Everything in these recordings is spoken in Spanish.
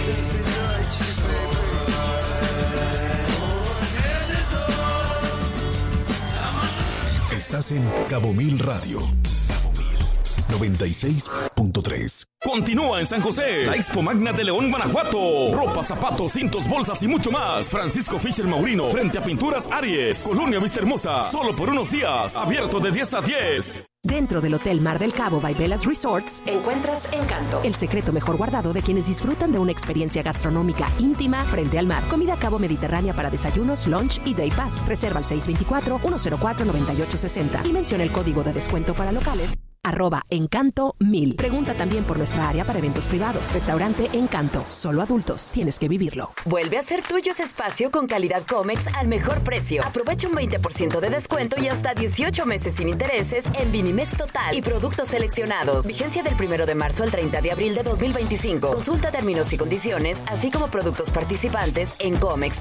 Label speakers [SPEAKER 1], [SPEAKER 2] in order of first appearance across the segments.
[SPEAKER 1] Estás en Cabo Mil Radio 96.3.
[SPEAKER 2] Continúa en San José, la Expo Magna de León, Guanajuato. Ropa, zapatos, cintos, bolsas y mucho más. Francisco Fisher Maurino, frente a Pinturas Aries. Colonia Vista Hermosa, solo por unos días. Abierto de 10 a 10.
[SPEAKER 3] Dentro del Hotel Mar del Cabo by Velas Resorts encuentras Encanto, el secreto mejor guardado de quienes disfrutan de una experiencia gastronómica íntima frente al mar. Comida cabo mediterránea para desayunos, lunch y day pass. Reserva al 624-104-9860 y menciona el código de descuento para locales @Encanto1000. Pregunta también por nuestra área para eventos privados. Restaurante Encanto, solo adultos. Tienes que vivirlo.
[SPEAKER 4] Vuelve a ser tuyo ese espacio con calidad Comex al mejor precio. Aprovecha un 20% de descuento y hasta 18 meses sin intereses en Vinimex Total y productos seleccionados. Vigencia del 1 de marzo al 30 de abril de 2025. Consulta términos y condiciones, así como productos participantes en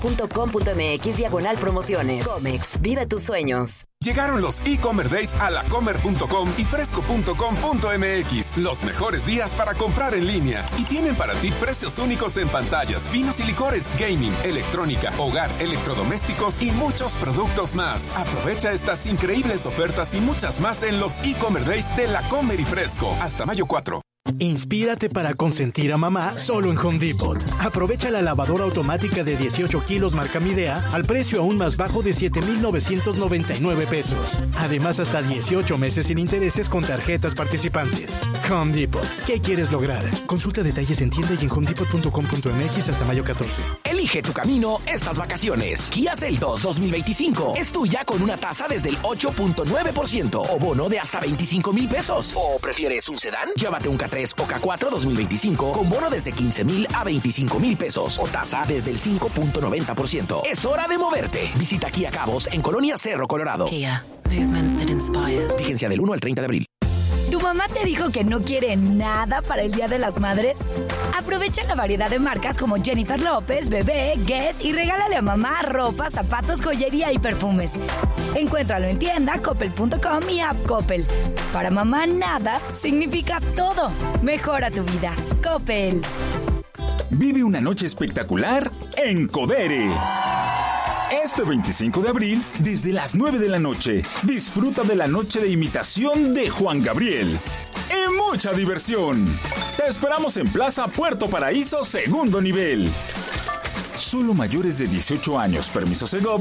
[SPEAKER 4] comex.com.mx/promociones. Comex, vive tus sueños.
[SPEAKER 5] Llegaron los e-commerce days a lacomer.com y fresco.com.mx. Los mejores días para comprar en línea. Y tienen para ti precios únicos en pantallas, vinos y licores, gaming, electrónica, hogar, electrodomésticos y muchos productos más. Aprovecha estas increíbles ofertas y muchas más en los e-commerce days de Lacomer y Fresco. Hasta mayo 4.
[SPEAKER 6] Inspírate para consentir a mamá solo en Home Depot. Aprovecha la lavadora automática de 18 kilos marca Midea al precio aún más bajo de $7,999 pesos. Además, hasta 18 meses sin intereses con tarjetas participantes. Home Depot. ¿Qué quieres lograr? Consulta detalles en tienda y en homedepot.com.mx hasta mayo 14.
[SPEAKER 7] Elige tu camino estas vacaciones. Kia Seltos 2025 es tuya con una tasa desde el 8.9% o bono de hasta 25,000 pesos. ¿O prefieres un sedán? Llévate un K3 o K4 2025 con bono desde 15,000 a 25,000 pesos o tasa desde el 5.90%. Es hora de moverte. Visita Kia Cabos en Colonia Cerro, Colorado.
[SPEAKER 8] Kia, movement that inspires.
[SPEAKER 7] Vigencia del 1 al 30 de abril.
[SPEAKER 9] ¿Tu mamá te dijo que no quiere nada para el Día de las Madres? Aprovecha la variedad de marcas como Jennifer López, Bebé, Guess y regálale a mamá ropa, zapatos, joyería y perfumes. Encuéntralo en tienda, coppel.com y app Coppel. Para mamá nada significa todo. Mejora tu vida. Coppel.
[SPEAKER 10] Vive una noche espectacular en Codere. Este 25 de abril, desde las 9 de la noche, disfruta de la noche de imitación de Juan Gabriel. Y mucha diversión. Te esperamos en Plaza Puerto Paraíso, segundo nivel. Solo mayores de 18 años, permiso Segov,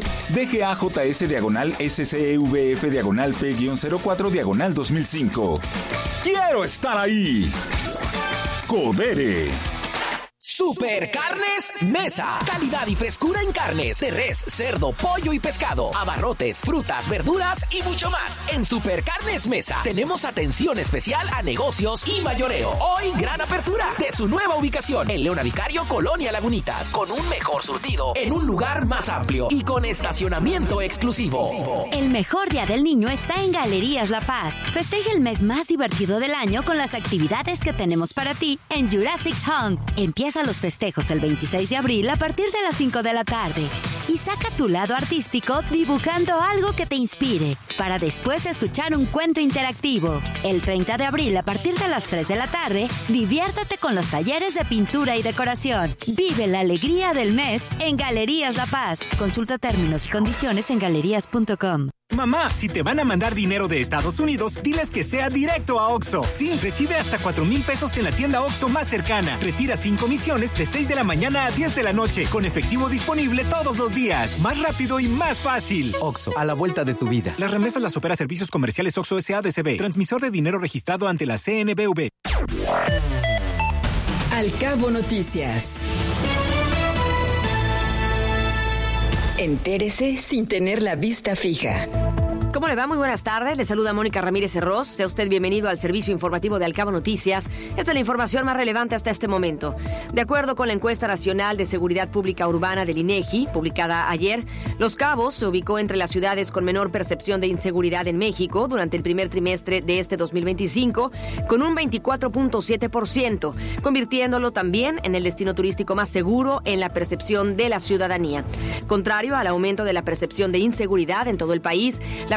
[SPEAKER 10] DGAJS/SCEVF/P-04/2005. ¡Quiero estar ahí! Codere.
[SPEAKER 7] Super Carnes Mesa. Calidad y frescura en carnes de res, cerdo, pollo y pescado. Abarrotes, frutas, verduras y mucho más. En Super Carnes Mesa tenemos atención especial a negocios y mayoreo. Hoy gran apertura de su nueva ubicación en Leona Vicario, Colonia Lagunitas. Con un mejor surtido en un lugar más amplio y con estacionamiento exclusivo.
[SPEAKER 11] El mejor día del niño está en Galerías La Paz. Festeja el mes más divertido del año con las actividades que tenemos para ti en Jurassic Hunt. Empieza los festejos el 26 de abril a partir de las 5 de la tarde y saca tu lado artístico dibujando algo que te inspire para después escuchar un cuento interactivo. El 30 de abril a partir de las 3 de la tarde, diviértete con los talleres de pintura y decoración. Vive la alegría del mes en Galerías La Paz. Consulta términos y condiciones en galerías.com.
[SPEAKER 12] Mamá, si te van a mandar dinero de Estados Unidos, diles que sea directo a OXXO. Sí, recibe hasta 4,000 pesos en la tienda OXXO más cercana. Retira sin comisiones de 6 de la mañana a 10 de la noche, con efectivo disponible todos los días. Más rápido y más fácil.
[SPEAKER 13] OXXO, a la vuelta de tu vida.
[SPEAKER 12] Las remesas las opera Servicios Comerciales OXXO S.A.D.C.B. Transmisor de dinero registrado ante la CNBV.
[SPEAKER 14] Al Cabo Noticias. Entérese sin tener la vista fija.
[SPEAKER 15] ¿Cómo le va? Muy buenas tardes. Le saluda Mónica Ramírez Herroz. Sea usted bienvenido al servicio informativo de Al Cabo Noticias. Esta es la información más relevante hasta este momento. De acuerdo con la encuesta nacional de seguridad pública urbana del INEGI, publicada ayer, Los Cabos se ubicó entre las ciudades con menor percepción de inseguridad en México durante el primer trimestre de este 2025, con un 24.7%, convirtiéndolo también en el destino turístico más seguro en la percepción de la ciudadanía. Contrario al aumento de la percepción de inseguridad en todo el país, la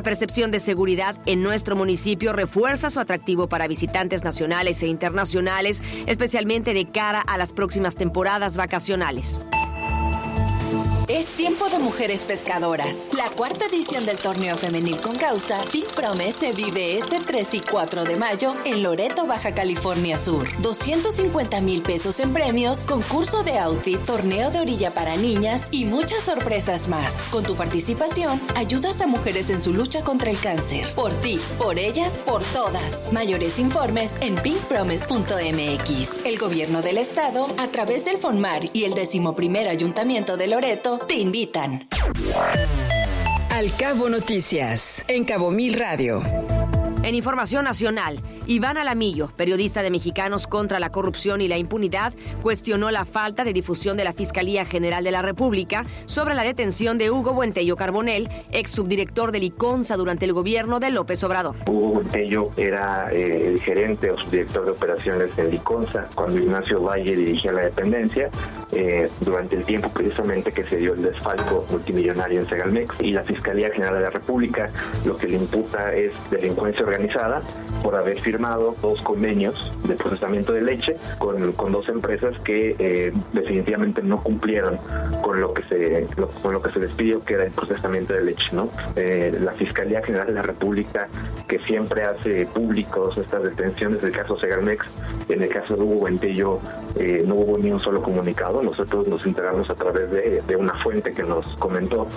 [SPEAKER 15] percepción de seguridad en nuestro municipio refuerza su atractivo para visitantes nacionales e internacionales, especialmente de cara a las próximas temporadas vacacionales.
[SPEAKER 16] Es tiempo de mujeres pescadoras. La cuarta edición del torneo femenil con causa Pink Promise se vive este 3 y 4 de mayo en Loreto, Baja California Sur. 250,000 pesos en premios, concurso de outfit, torneo de orilla para niñas y muchas sorpresas más. Con tu participación, ayudas a mujeres en su lucha contra el cáncer. Por ti, por ellas, por todas. Mayores informes en pinkpromise.mx. El gobierno del estado, a través del FONMAR y el 11º Ayuntamiento de Loreto, te invitan.
[SPEAKER 14] Al Cabo Noticias, en Cabo Mil Radio.
[SPEAKER 15] En información nacional, Iván Alamillo, periodista de Mexicanos contra la Corrupción y la Impunidad, cuestionó la falta de difusión de la Fiscalía General de la República sobre la detención de Hugo Buentello Carbonell, ex subdirector del ICONSA durante el gobierno de López Obrador.
[SPEAKER 17] Hugo Buentello era el gerente o subdirector de operaciones del ICONSA cuando Ignacio Valle dirigía la dependencia, durante el tiempo precisamente que se dio el desfalco multimillonario en Segalmex, y la Fiscalía General de la República lo que le imputa es delincuencia organizada por haber firmado 2 convenios de procesamiento de leche con 2 empresas que definitivamente no cumplieron con lo que se les pidió, que era el procesamiento de leche, ¿no? La Fiscalía General de la República, que siempre hace públicos estas detenciones del caso Segalmex, en el caso de Hugo Buentello no hubo ni un solo comunicado. Nosotros nos enteramos a través de una fuente que nos comentó.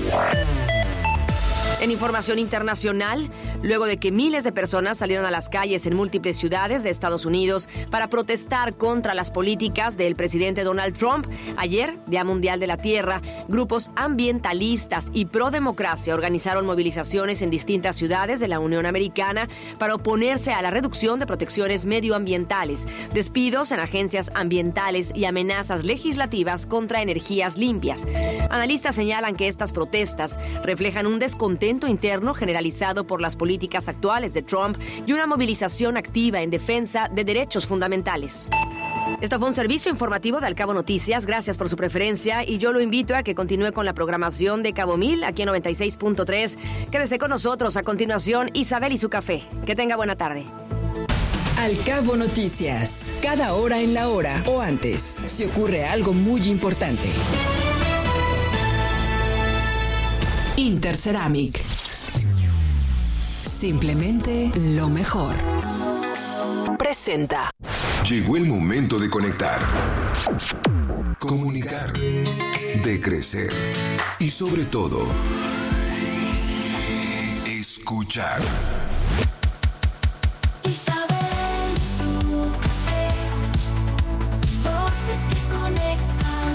[SPEAKER 15] En información internacional, luego de que miles de personas salieron a las calles en múltiples ciudades de Estados Unidos para protestar contra las políticas del presidente Donald Trump, ayer, Día Mundial de la Tierra, grupos ambientalistas y pro-democracia organizaron movilizaciones en distintas ciudades de la Unión Americana para oponerse a la reducción de protecciones medioambientales, despidos en agencias ambientales y amenazas legislativas contra energías limpias. Analistas señalan que estas protestas reflejan un descontento interno generalizado por las políticas actuales de Trump y una movilización activa en defensa de derechos fundamentales. Esto fue un servicio informativo de Al Cabo Noticias. Gracias por su preferencia y yo lo invito a que continúe con la programación de Cabo Mil aquí en 96.3. Quédese con nosotros. A continuación, Isabel y su café. Que tenga buena tarde.
[SPEAKER 14] Al Cabo Noticias. Cada hora en la hora o antes, si ocurre algo muy importante. Interceramic. Simplemente lo mejor. Presenta.
[SPEAKER 5] Llegó el momento de conectar, comunicar, de crecer y sobre todo, escuchar.
[SPEAKER 18] Isabel y su café, voces que conectan,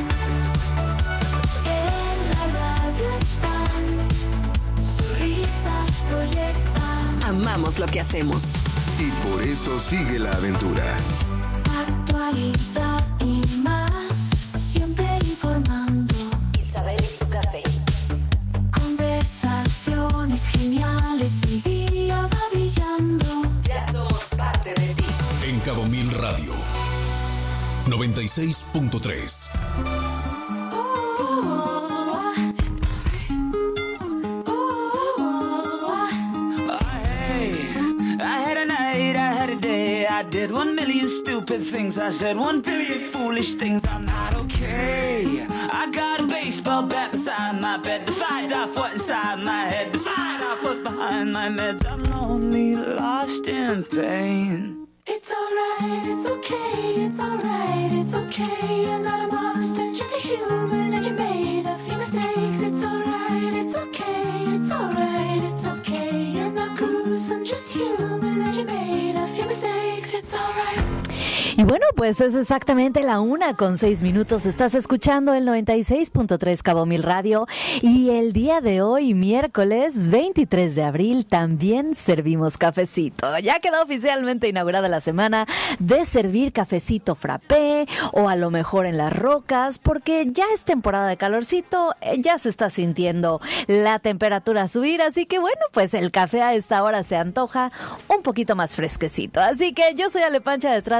[SPEAKER 18] en la radio están, sus risas proyectan.
[SPEAKER 14] Amamos lo que hacemos.
[SPEAKER 5] Y por eso sigue la aventura.
[SPEAKER 18] Actualidad y más, siempre informando.
[SPEAKER 14] Isabel y su café.
[SPEAKER 18] Conversaciones geniales, el día va brillando.
[SPEAKER 14] Ya somos parte de ti.
[SPEAKER 1] En Cabo Mil Radio 96.3.
[SPEAKER 19] I did 1 million stupid things. I said 1 billion foolish things. I'm not okay. I got a baseball bat beside my bed to fight off what's inside my head, to fight off what's behind my meds. I'm lonely, lost in pain.
[SPEAKER 18] It's alright, it's okay, it's alright, it's okay. You're not a monster, just a human, and you're made of few mistakes. It's alright, it's okay, it's alright, it's okay. You're not gruesome, just human, and you're made of few mistakes. It's alright.
[SPEAKER 20] Y bueno, pues es exactamente la 1:06. Estás escuchando el 96.3 Cabo Mil Radio y el día de hoy, miércoles 23 de abril, también servimos cafecito. Ya quedó oficialmente inaugurada la semana de servir cafecito frappé o a lo mejor en las rocas, porque ya es temporada de calorcito, ya se está sintiendo la temperatura subir, así que bueno, pues el café a esta hora se antoja un poquito más fresquecito. Así que yo soy Ale Pancha detrás de este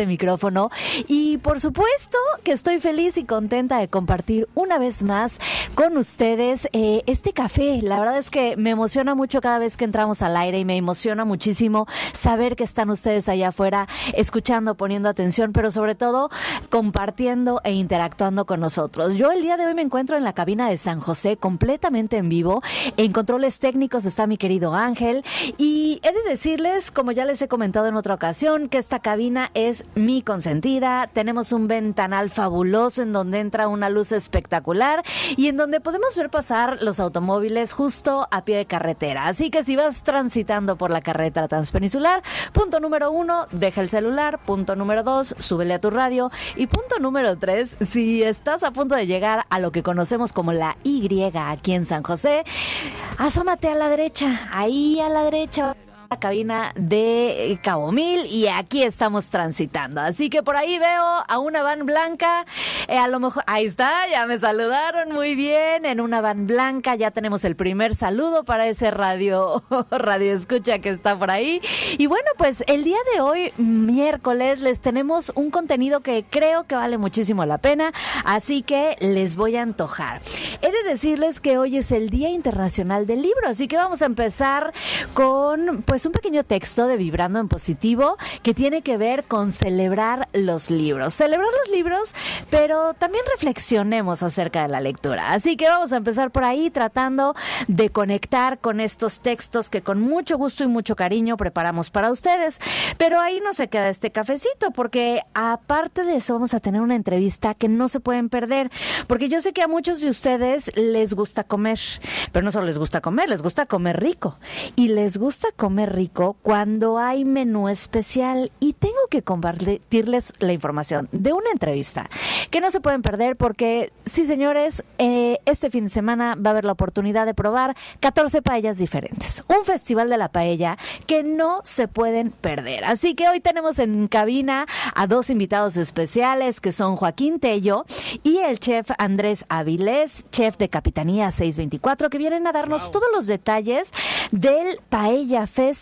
[SPEAKER 20] micrófono y por supuesto que estoy feliz y contenta de compartir una vez más con ustedes este café. La verdad es que me emociona mucho cada vez que entramos al aire y me emociona muchísimo saber que están ustedes allá afuera escuchando, poniendo atención, pero sobre todo compartiendo e interactuando con nosotros. Yo el día de hoy me encuentro en la cabina de San José completamente en vivo. En controles técnicos está mi querido Ángel y he de decirles, como ya les he comentado en otra ocasión, que esta cabina es mi consentida. Tenemos un ventanal fabuloso en donde entra una luz espectacular y en donde podemos ver pasar los automóviles justo a pie de carretera. Así que si vas transitando por la carretera transpeninsular, punto número 1, deja el celular. Punto número 2, súbele a tu radio. Y punto número 3, si estás a punto de llegar a lo que conocemos como la Y aquí en San José, asómate a la derecha, ahí a la derecha, la cabina de Cabo Mil y aquí estamos transitando. Así que por ahí veo a una van blanca, a lo mejor, ahí está, ya me saludaron muy bien, en una van blanca ya tenemos el primer saludo para ese radio escucha que está por ahí. Y bueno, pues el día de hoy, miércoles, les tenemos un contenido que creo que vale muchísimo la pena, así que les voy a antojar. He de decirles que hoy es el Día Internacional del Libro, así que vamos a empezar con, pues, un pequeño texto de Vibrando en Positivo que tiene que ver con celebrar los libros. Celebrar los libros, pero también reflexionemos acerca de la lectura. Así que vamos a empezar por ahí tratando de conectar con estos textos que con mucho gusto y mucho cariño preparamos para ustedes. Pero ahí no se queda este cafecito, porque aparte de eso vamos a tener una entrevista que no se pueden perder, porque yo sé que a muchos de ustedes les gusta comer, pero no solo les gusta comer rico. Y les gusta comer rico cuando hay menú especial y tengo que compartirles la información de una entrevista que no se pueden perder porque, sí señores, este fin de semana va a haber la oportunidad de probar 14 paellas diferentes, un festival de la paella que no se pueden perder. Así que hoy tenemos en cabina a dos invitados especiales que son Joaquín Tello y el chef Andrés Avilés, chef de Capitanía 624, que vienen a darnos todos los detalles del Paella Fest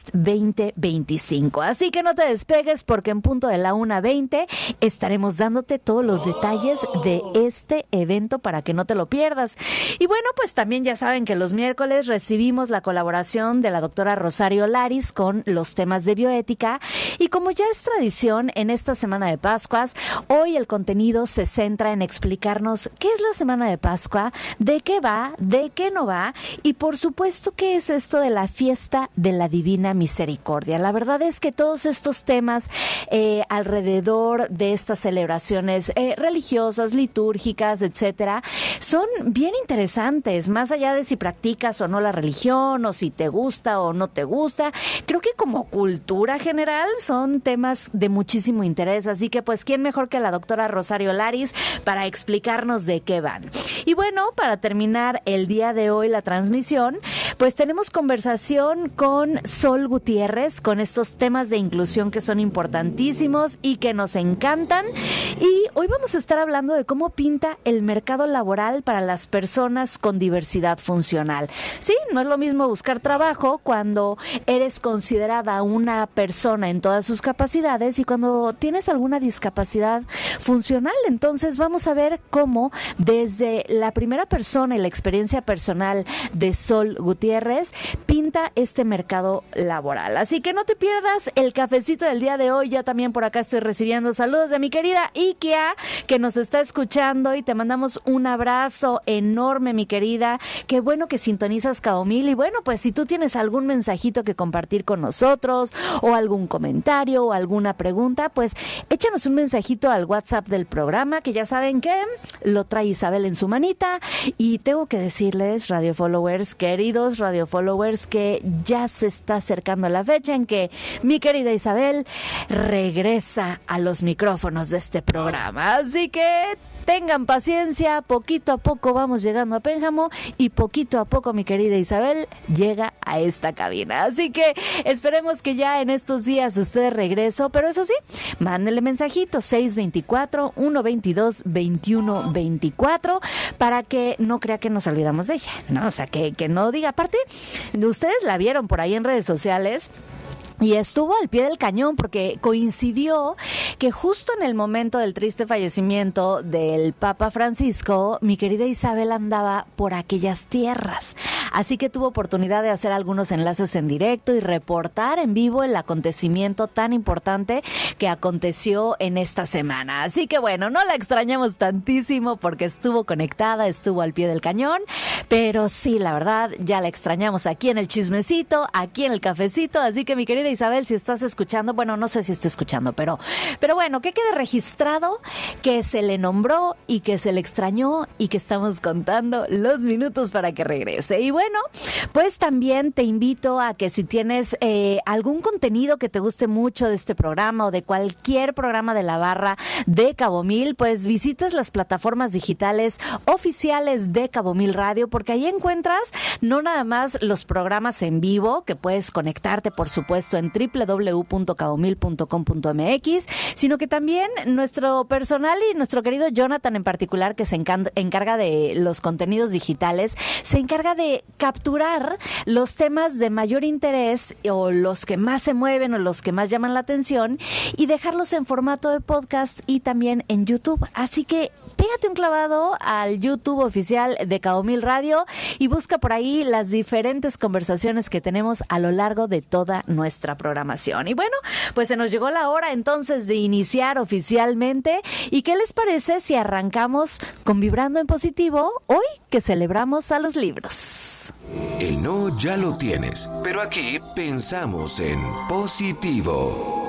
[SPEAKER 20] 2025. Así que no te despegues porque en punto de la 1:20 estaremos dándote todos los detalles de este evento para que no te lo pierdas. Y bueno, pues también ya saben que los miércoles recibimos la colaboración de la doctora Rosario Laris con los temas de bioética y como ya es tradición en esta semana de Pascuas, hoy el contenido se centra en explicarnos qué es la semana de Pascua, de qué va, de qué no va y por supuesto qué es esto de la fiesta de la Divina Misericordia. La verdad es que todos estos temas alrededor de estas celebraciones religiosas, litúrgicas, etcétera, son bien interesantes, más allá de si practicas o no la religión, o si te gusta o no te gusta. Creo que como cultura general son temas de muchísimo interés, así que pues quién mejor que la doctora Rosario Laris para explicarnos de qué van. Y bueno, para terminar el día de hoy la transmisión, pues tenemos conversación con Sol Gutiérrez, con estos temas de inclusión que son importantísimos y que nos encantan. Y hoy vamos a estar hablando de cómo pinta el mercado laboral para las personas con diversidad funcional. Sí, no es lo mismo buscar trabajo cuando eres considerada una persona en todas sus capacidades y cuando tienes alguna discapacidad funcional. Entonces vamos a ver cómo desde la primera persona y la experiencia personal de Sol Gutiérrez pinta este mercado laboral. Así que no te pierdas el cafecito del día de hoy. Ya también por acá estoy recibiendo saludos de mi querida Ikia, que nos está escuchando y te mandamos un abrazo enorme, mi querida. Qué bueno que sintonizas Cabo Mil y bueno, pues si tú tienes algún mensajito que compartir con nosotros o algún comentario o alguna pregunta, pues échanos un mensajito al WhatsApp del programa, que ya saben que lo trae Isabel en su manita. Y tengo que decirles, radio followers, queridos radio followers, que ya se está acercando la fecha en que mi querida Isabel regresa a los micrófonos de este programa. Así que tengan paciencia, poquito a poco vamos llegando a Pénjamo y poquito a poco mi querida Isabel llega a esta cabina. Así que esperemos que ya en estos días esté de regreso, pero eso sí, mándenle mensajito 624-122-2124 para que no crea que nos olvidamos de ella, ¿no? O sea, que no diga, aparte, ustedes la vieron por ahí en redes sociales. Y estuvo al pie del cañón porque coincidió que justo en el momento del triste fallecimiento del Papa Francisco, mi querida Isabel andaba por aquellas tierras. Así que tuvo oportunidad de hacer algunos enlaces en directo y reportar en vivo el acontecimiento tan importante que aconteció en esta semana. Así que bueno, no la extrañamos tantísimo porque estuvo conectada, estuvo al pie del cañón, pero sí, la verdad, ya la extrañamos aquí en el chismecito, aquí en el cafecito. Así que mi querida Isabel, si estás escuchando, bueno, no sé si está escuchando, pero bueno, que quede registrado que se le nombró y que se le extrañó y que estamos contando los minutos para que regrese. Y bueno, pues también te invito a que si tienes algún contenido que te guste mucho de este programa o de cualquier programa de la barra de Cabo Mil, pues visites las plataformas digitales oficiales de Cabo Mil Radio, porque ahí encuentras no nada más los programas en vivo, que puedes conectarte, por supuesto, en www.cabomil.com.mx, sino que también nuestro personal y nuestro querido Jonathan en particular, que se encarga de los contenidos digitales, se encarga de capturar los temas de mayor interés o los que más se mueven o los que más llaman la atención y dejarlos en formato de podcast y también en YouTube. Así que pégate un clavado al YouTube oficial de Cabo Mil Radio y busca por ahí las diferentes conversaciones que tenemos a lo largo de toda nuestra programación. Y bueno, pues se nos llegó la hora entonces de iniciar oficialmente. ¿Y qué les parece si arrancamos con Vibrando en Positivo hoy que celebramos a los libros?
[SPEAKER 1] El no ya lo tienes, pero aquí pensamos en positivo.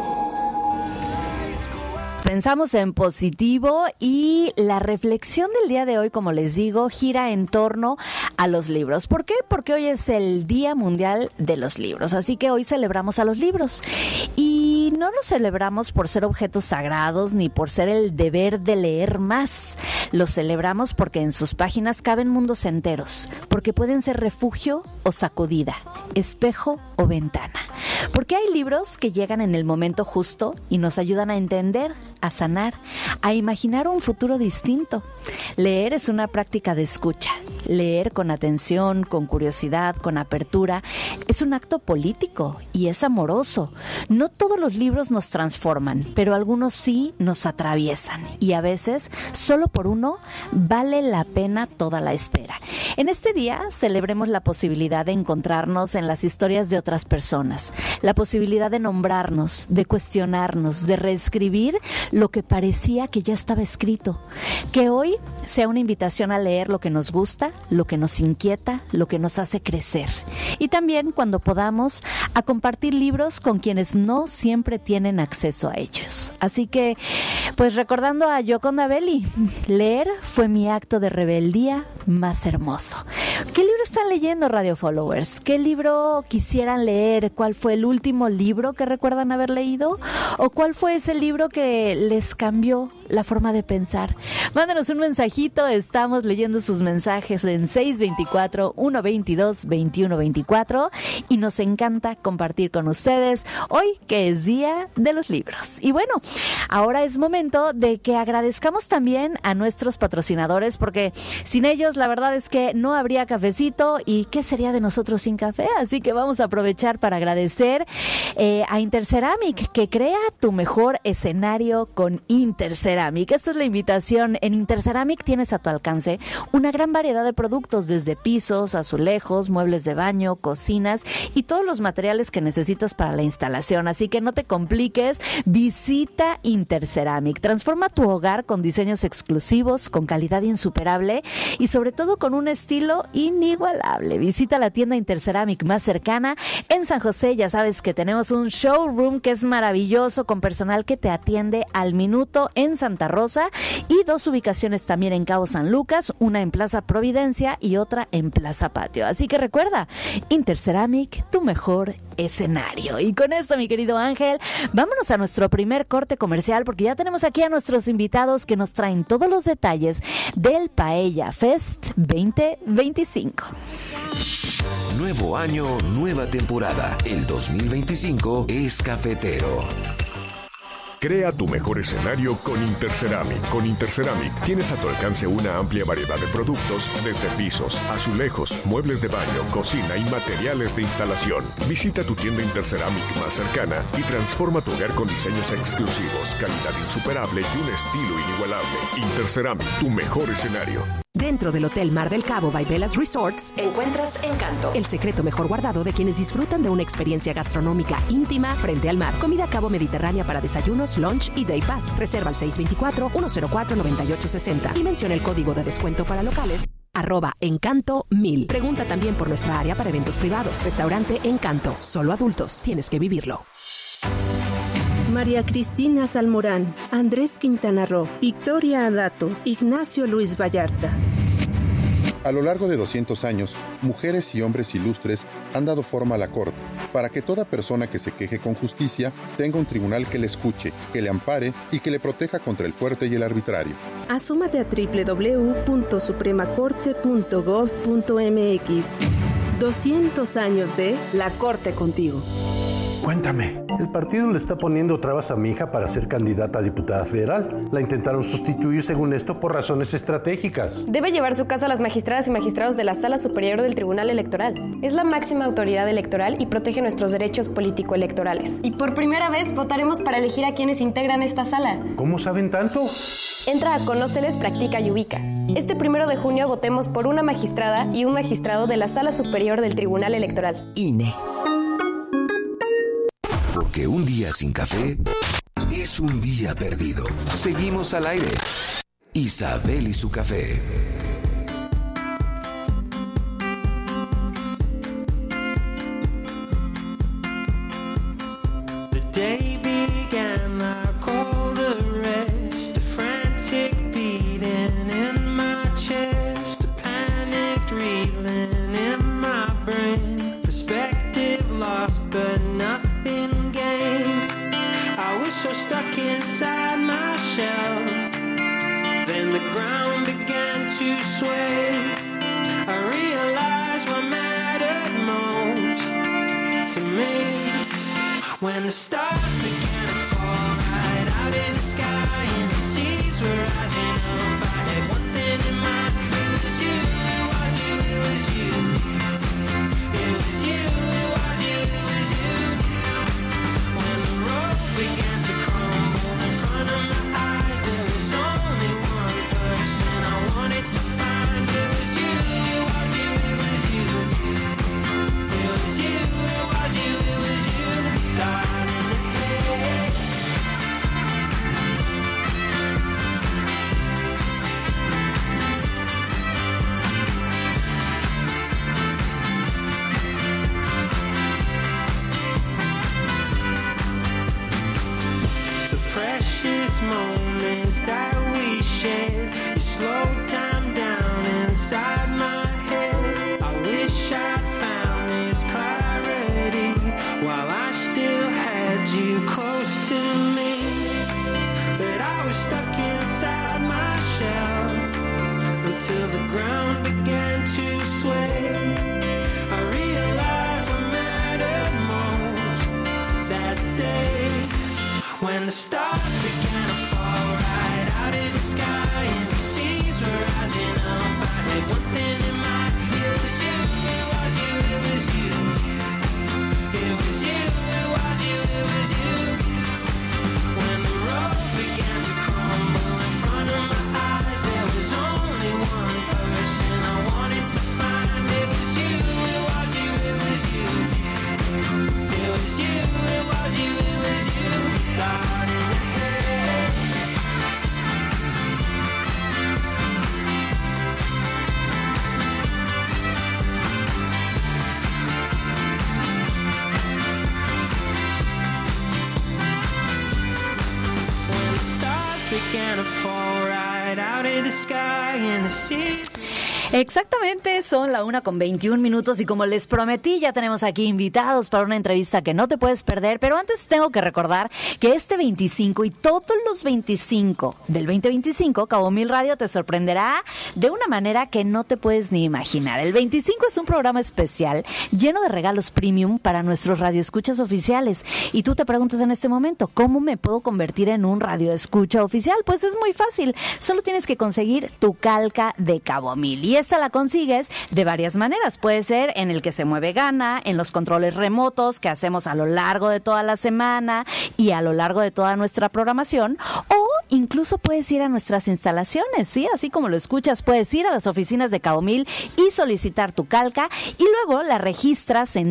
[SPEAKER 20] Pensamos en positivo y la reflexión del día de hoy, como les digo, gira en torno a los libros. ¿Por qué? Porque hoy es el Día Mundial de los Libros, así que hoy celebramos a los libros. Y no los celebramos por ser objetos sagrados ni por ser el deber de leer más. Los celebramos porque en sus páginas caben mundos enteros, porque pueden ser refugio o sacudida, espejo o ventana. Porque hay libros que llegan en el momento justo y nos ayudan a entender, a sanar, a imaginar un futuro distinto. Leer es una práctica de escucha. Leer con atención, con curiosidad, con apertura, es un acto político y es amoroso. No todos los libros nos transforman, pero algunos sí nos atraviesan. Y a veces, solo por uno, vale la pena toda la espera. En este día, celebremos la posibilidad de encontrarnos en las historias de otras personas. La posibilidad de nombrarnos, de cuestionarnos, de reescribir lo que parecía que ya estaba escrito. Que hoy sea una invitación a leer lo que nos gusta, lo que nos inquieta, lo que nos hace crecer. Y también, cuando podamos, a compartir libros con quienes no siempre tienen acceso a ellos. Así que, pues recordando a Gioconda Belli, leer fue mi acto de rebeldía más hermoso. ¿Qué libro están leyendo, Radio Followers? ¿Qué libro quisieran leer? ¿Cuál fue el último libro que recuerdan haber leído? ¿O cuál fue ese libro que les cambió la forma de pensar? Mándenos un mensajito, estamos leyendo sus mensajes en 624-122-2124 y nos encanta compartir con ustedes hoy que es Día de los Libros. Y bueno, ahora es momento de que agradezcamos también a nuestros patrocinadores, porque sin ellos la verdad es que no habría cafecito y ¿qué sería de nosotros sin café? Así que vamos a aprovechar para agradecer a Interceramic, que crea tu mejor escenario con Interceramic. Esta es la invitación. En Interceramic tienes a tu alcance una gran variedad de productos, desde pisos, azulejos, muebles de baño, cocinas y todos los materiales que necesitas para la instalación. Así que no te compliques, visita Interceramic. Transforma tu hogar con diseños exclusivos, con calidad insuperable y sobre todo con un estilo inigualable. Visita la tienda Interceramic más cercana en San José. Ya sabes que tenemos un showroom que es maravilloso, con personal que te atiende al minuto en Santa Rosa, y 2 ubicaciones también en Cabo San Lucas, una en Plaza Providencia y otra en Plaza Patio. Así que recuerda, Interceramic, tu mejor escenario. Y con esto, mi querido Ángel, vámonos a nuestro primer corte comercial, porque ya tenemos aquí a nuestros invitados que nos traen todos los detalles del Paella Fest 2025.
[SPEAKER 1] Nuevo año, nueva temporada. El 2025 es cafetero.
[SPEAKER 21] Crea tu mejor escenario con Interceramic. Con Interceramic tienes a tu alcance una amplia variedad de productos, desde pisos, azulejos, muebles de baño, cocina y materiales de instalación. Visita tu tienda Interceramic más cercana y transforma tu hogar con diseños exclusivos, calidad insuperable y un estilo inigualable. Interceramic, tu mejor escenario.
[SPEAKER 3] Dentro del Hotel Mar del Cabo by Velas Resorts encuentras Encanto, el secreto mejor guardado de quienes disfrutan de una experiencia gastronómica íntima frente al mar. Comida Cabo Mediterránea para desayunos, lunch y day pass. Reserva al 624-104-9860 y menciona el código de descuento para locales @Encanto1000. Pregunta también por nuestra área para eventos privados. Restaurante Encanto, solo adultos. Tienes que vivirlo.
[SPEAKER 22] María Cristina Salmorán, Andrés Quintana Roo, Victoria Adato, Ignacio Luis Vallarta.
[SPEAKER 23] A lo largo de 200 años, mujeres y hombres ilustres han dado forma a la Corte, para que toda persona que se queje con justicia tenga un tribunal que le escuche, que le ampare y que le proteja contra el fuerte y el arbitrario.
[SPEAKER 22] Asómate a www.supremacorte.gov.mx. 200 años de
[SPEAKER 15] La Corte contigo.
[SPEAKER 24] Cuéntame, el partido le está poniendo trabas a mi hija para ser candidata a diputada federal. La intentaron sustituir, según esto, por razones estratégicas.
[SPEAKER 25] Debe llevar su caso a las magistradas y magistrados de la Sala Superior del Tribunal Electoral. Es la máxima autoridad electoral y protege nuestros derechos político-electorales. Y por primera vez votaremos para elegir a quienes integran esta sala.
[SPEAKER 24] ¿Cómo saben tanto?
[SPEAKER 25] Entra a Conóceles, Practica y Ubica. Este 1 de junio votemos por una magistrada y un magistrado de la Sala Superior del Tribunal Electoral.
[SPEAKER 1] INE. Porque un día sin café es un día perdido. Seguimos al aire. Isabel y su café.
[SPEAKER 18] The day began like all the rest, a frantic beating in my chest, a panicked reeling in my brain, perspective lost but nothing gained. I was so stuck inside my shell, then the ground began to sway. I realized what mattered most to me. When the stars began to fall right out of the sky and the seas were rising up, I had one thing in mind. It was you, it was you, it was you. It was you, it was you, it was you. When the road began to crumble in front of my eyes, there was only one person I wanted to find. It was you, it was you, it was you. It was you, it was you, it was you. Darling, hey. The precious moments that we shared, you slowed time down inside my head. I wish I'd found this clarity while I still had you close to me. But I was stuck inside my shell until the ground began to sway. I realized what mattered most that day. When the stars began to fall right out of the sky and the seas were rising up, I had one thing in mind. It was you, it was you, it was you. It was you, it was you, it was you. When the road began to crumble in front of my eyes, there was only one person I wanted to find. It was you, it was you, it was you. It was you, it was you, it was you. Darling, hey. When the stars began to fall right out of the sky and the sea.
[SPEAKER 20] Exactamente, son la 1:21 y como les prometí, ya tenemos aquí invitados para una entrevista que no te puedes perder, pero antes tengo que recordar que este 25 y todos los 25 del 2025, Cabo Mil Radio te sorprenderá de una manera que no te puedes ni imaginar. El 25 es un programa especial lleno de regalos premium para nuestros radioescuchas oficiales. Y tú te preguntas en este momento, ¿cómo me puedo convertir en un radioescucha oficial? Pues es muy fácil, solo tienes que conseguir tu calca de Cabo Mil. Y esta la consigues de varias maneras. Puede ser en el que se mueve Gana, en los controles remotos que hacemos a lo largo de toda la semana y a lo largo de toda nuestra programación, o incluso puedes ir a nuestras instalaciones, ¿sí? Así como lo escuchas, puedes ir a las oficinas de Cabo Mil y solicitar tu calca y luego la registras en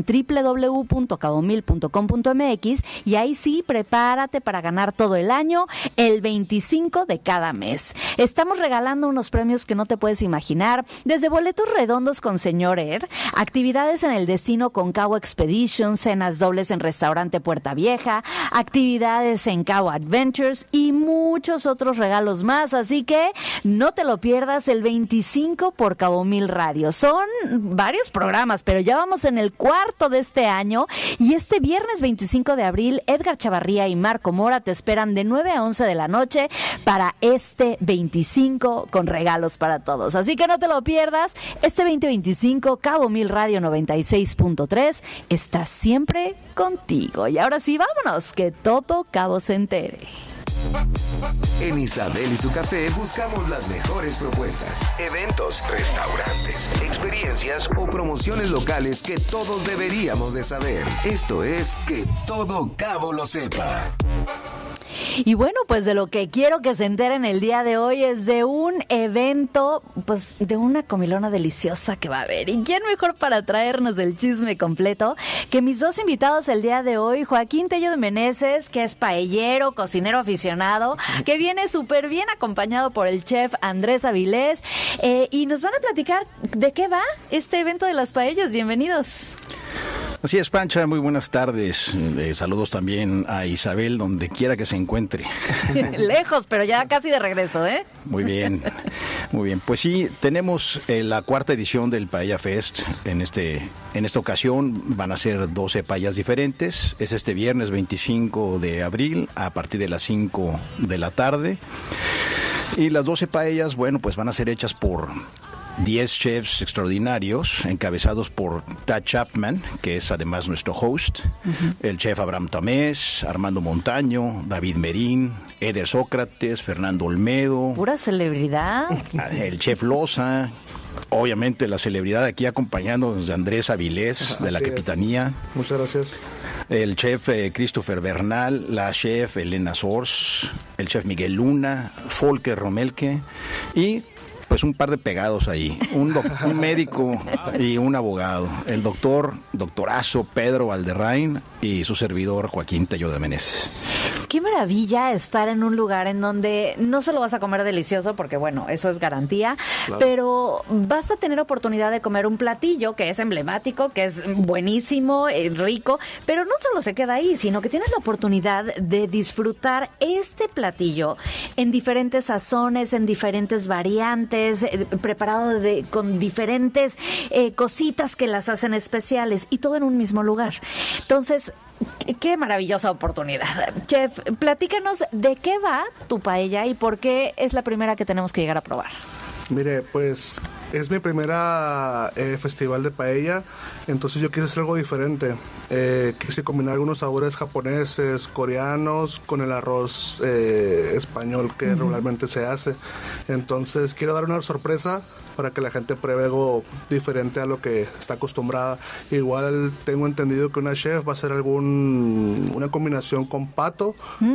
[SPEAKER 20] www.cabomil.com.mx y ahí sí, prepárate para ganar todo el año, el 25 de cada mes. Estamos regalando unos premios que no te puedes imaginar, desde boletos redondos con Señor Air, actividades en el destino con Cabo Expedition, cenas dobles en Restaurante Puerta Vieja, actividades en Cabo Adventures y muchos otros regalos más, así que no te lo pierdas el 25 por Cabo Mil Radio. Son varios programas, pero ya vamos en el cuarto de este año y este viernes 25 de abril, Edgar Chavarría y Marco Mora te esperan de 9 a 11 de la noche para este 25 con regalos para todos. Así que no te lo pierdas, este 2025 Cabo Mil Radio 96.3 está siempre contigo. Y ahora sí, vámonos, que todo Cabo se entere.
[SPEAKER 1] En Isabel y su café buscamos las mejores propuestas, eventos, restaurantes, experiencias o promociones locales que todos deberíamos de saber. Esto es Que Todo Cabo lo sepa.
[SPEAKER 20] Y bueno, pues de lo que quiero que se enteren el día de hoy es de un evento, pues de una comilona deliciosa que va a haber. ¿Y quién mejor para traernos el chisme completo que mis dos invitados el día de hoy? Joaquín Tello de Meneses, que es paellero, cocinero aficionado, que viene súper bien acompañado por el chef Andrés Avilés, y nos van a platicar de qué va este evento de las paellas. Bienvenidos.
[SPEAKER 2] Así es, Pancha, muy buenas tardes. Saludos también a Isabel, donde quiera que se encuentre.
[SPEAKER 20] Lejos, pero ya casi de regreso, ¿eh?
[SPEAKER 2] Muy bien, muy bien. Pues sí, tenemos la cuarta edición del Paella Fest. En esta ocasión van a ser 12 paellas diferentes. Es este viernes 25 de abril a partir de las 5 de la tarde. Y las 12 paellas, bueno, pues van a ser hechas por 10 chefs extraordinarios, encabezados por Tad Chapman, que es además nuestro host, el chef Abraham Tamés, Armando Montaño, David Merín, Eder Sócrates, Fernando Olmedo.
[SPEAKER 20] Pura celebridad.
[SPEAKER 2] El chef Loza, obviamente la celebridad aquí acompañándonos de Andrés Avilés, de la Capitanía.
[SPEAKER 4] Muchas gracias.
[SPEAKER 2] El chef Christopher Bernal, la chef Elena Sors, el chef Miguel Luna, Volker Romelke y pues un par de pegados ahí, un médico y un abogado, el doctorazo Pedro Valderrain y su servidor Joaquín Tello de Meneses.
[SPEAKER 20] Qué maravilla estar en un lugar en donde no solo vas a comer delicioso, porque bueno, eso es garantía, claro, pero vas a tener oportunidad de comer un platillo que es emblemático, que es buenísimo, rico, pero no solo se queda ahí, sino que tienes la oportunidad de disfrutar este platillo en diferentes sazones, en diferentes variantes, preparado con diferentes cositas que las hacen especiales y todo en un mismo lugar. Entonces, qué maravillosa oportunidad. Chef, platícanos de qué va tu paella y por qué es la primera que tenemos que llegar a probar.
[SPEAKER 4] Mire, pues es mi primera festival de paella, entonces yo quise hacer algo diferente. Quise combinar algunos sabores japoneses, coreanos, con el arroz español que regularmente se hace. Entonces quiero dar una sorpresa para que la gente pruebe algo diferente a lo que está acostumbrada. Igual tengo entendido que una chef va a hacer una combinación con pato,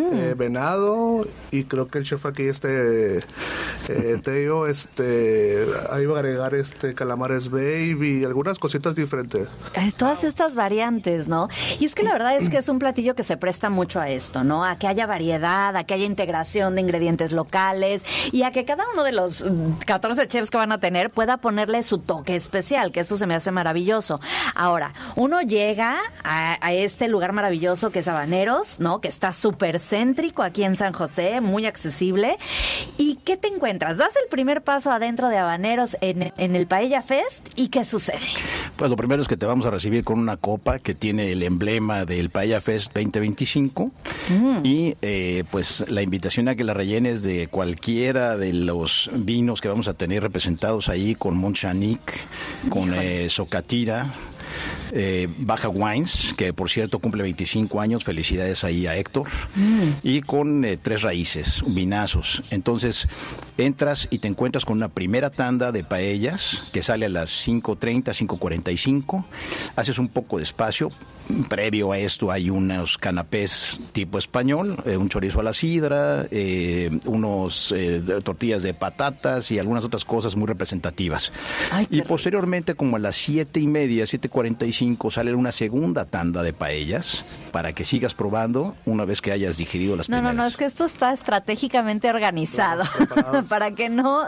[SPEAKER 4] venado, y creo que el chef aquí, Tello, ahí va a agregar calamares baby y algunas cositas diferentes.
[SPEAKER 20] Todas estas variantes, ¿no? Y es que la verdad es que es un platillo que se presta mucho a esto, ¿no? A que haya variedad, a que haya integración de ingredientes locales y a que cada uno de los 14 chefs que van a tener tener pueda ponerle su toque especial, que eso se me hace maravilloso. Ahora, uno llega a este lugar maravilloso que es Habaneros, ¿no? Que está súper céntrico aquí en San José, muy accesible. ¿Y qué te encuentras? Das el primer paso adentro de Habaneros en el Paella Fest, ¿y qué sucede?
[SPEAKER 2] Pues lo primero es que te vamos a recibir con una copa que tiene el emblema del Paella Fest 2025 y pues la invitación a que la rellenes de cualquiera de los vinos que vamos a tener representados ahí, con Montchanic, con Socatira, Baja Wines, que por cierto cumple 25 años, felicidades ahí a Héctor, y con Tres Raíces, vinazos. Entonces entras y te encuentras con una primera tanda de paellas que sale a las 5:30, 5:45, haces un poco de espacio. Previo a esto hay unos canapés tipo español, un chorizo a la sidra, unos tortillas de patatas y algunas otras cosas muy representativas. Ay, y posteriormente, como a las 7:30, 7:45, sale una segunda tanda de paellas para que sigas probando una vez que hayas digerido las primeras.
[SPEAKER 20] No, es que esto está estratégicamente organizado para que no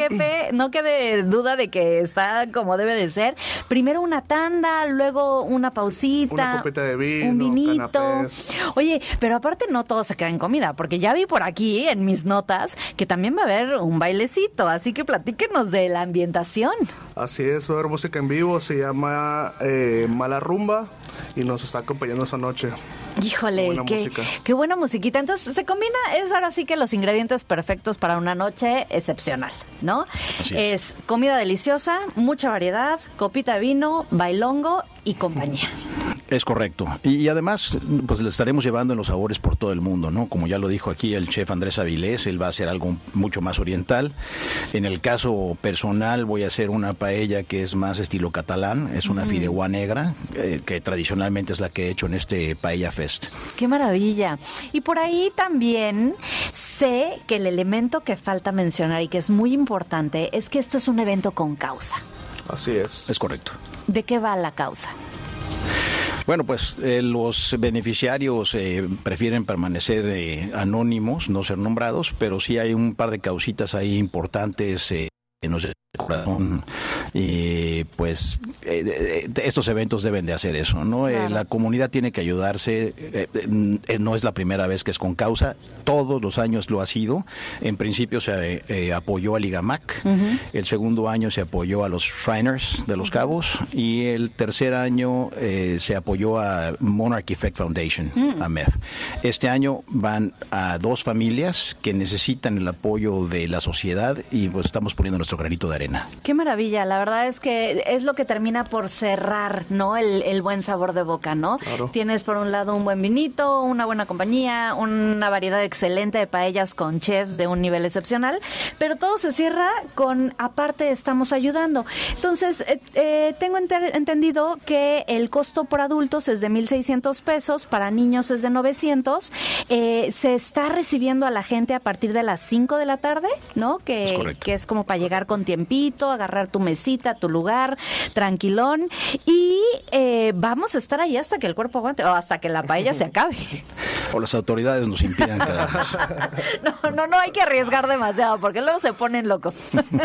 [SPEAKER 20] quede duda de que está como debe de ser. Primero una tanda, luego una pausita,
[SPEAKER 4] una copita de vino,
[SPEAKER 20] un vinito.
[SPEAKER 4] Canapés.
[SPEAKER 20] Oye, pero aparte no todo se queda en comida, porque ya vi por aquí en mis notas que también va a haber un bailecito, así que platíquenos de la ambientación.
[SPEAKER 4] Así es, va a haber música en vivo, se llama Mala Rumba y nos está acompañando esa noche.
[SPEAKER 20] Híjole, qué buena musiquita. Entonces se combina, es ahora sí que los ingredientes perfectos para una noche excepcional, ¿no? Es comida deliciosa, mucha variedad, copita de vino, bailongo y compañía.
[SPEAKER 2] Es correcto. Y además, pues le estaremos llevando en los sabores por todo el mundo, ¿no? Como ya lo dijo aquí el chef Andrés Avilés, él va a hacer algo mucho más oriental. En el caso personal voy a hacer una paella que es más estilo catalán, es una fideuá negra, que tradicionalmente es la que he hecho en este Paella Fest.
[SPEAKER 20] ¡Qué maravilla! Y por ahí también sé que el elemento que falta mencionar y que es muy importante es que esto es un evento con causa.
[SPEAKER 4] Así es.
[SPEAKER 2] Es correcto.
[SPEAKER 20] ¿De qué va la causa?
[SPEAKER 2] Bueno, pues los beneficiarios prefieren permanecer anónimos, no ser nombrados, pero sí hay un par de causitas ahí importantes en los corazón, y pues estos eventos deben de hacer eso, ¿no? Claro. La comunidad tiene que ayudarse, no es la primera vez que es con causa, todos los años lo ha sido. En principio se apoyó al IGAMAC, el segundo año se apoyó a los Shriners de Los Cabos, y el tercer año se apoyó a Monarch Effect Foundation, a MEF. Este año van a 2 familias que necesitan el apoyo de la sociedad, y pues estamos poniendo nuestro granito de arena.
[SPEAKER 20] Qué maravilla, la verdad es que es lo que termina por cerrar, ¿no? El buen sabor de boca, ¿no? Claro. Tienes por un lado un buen vinito, una buena compañía, una variedad excelente de paellas con chefs de un nivel excepcional, pero todo se cierra con, aparte estamos ayudando. Entonces, tengo entendido que el costo por adultos es de 1,600 pesos, para niños es de 900, se está recibiendo a la gente a partir de las 5 de la tarde, ¿no? Que es como para llegar con tiempito, agarrar tu mesita, tu lugar, tranquilón, y vamos a estar ahí hasta que el cuerpo aguante, o hasta que la paella se acabe.
[SPEAKER 2] O las autoridades nos impidan quedarnos.
[SPEAKER 20] No hay que arriesgar demasiado, porque luego se ponen locos.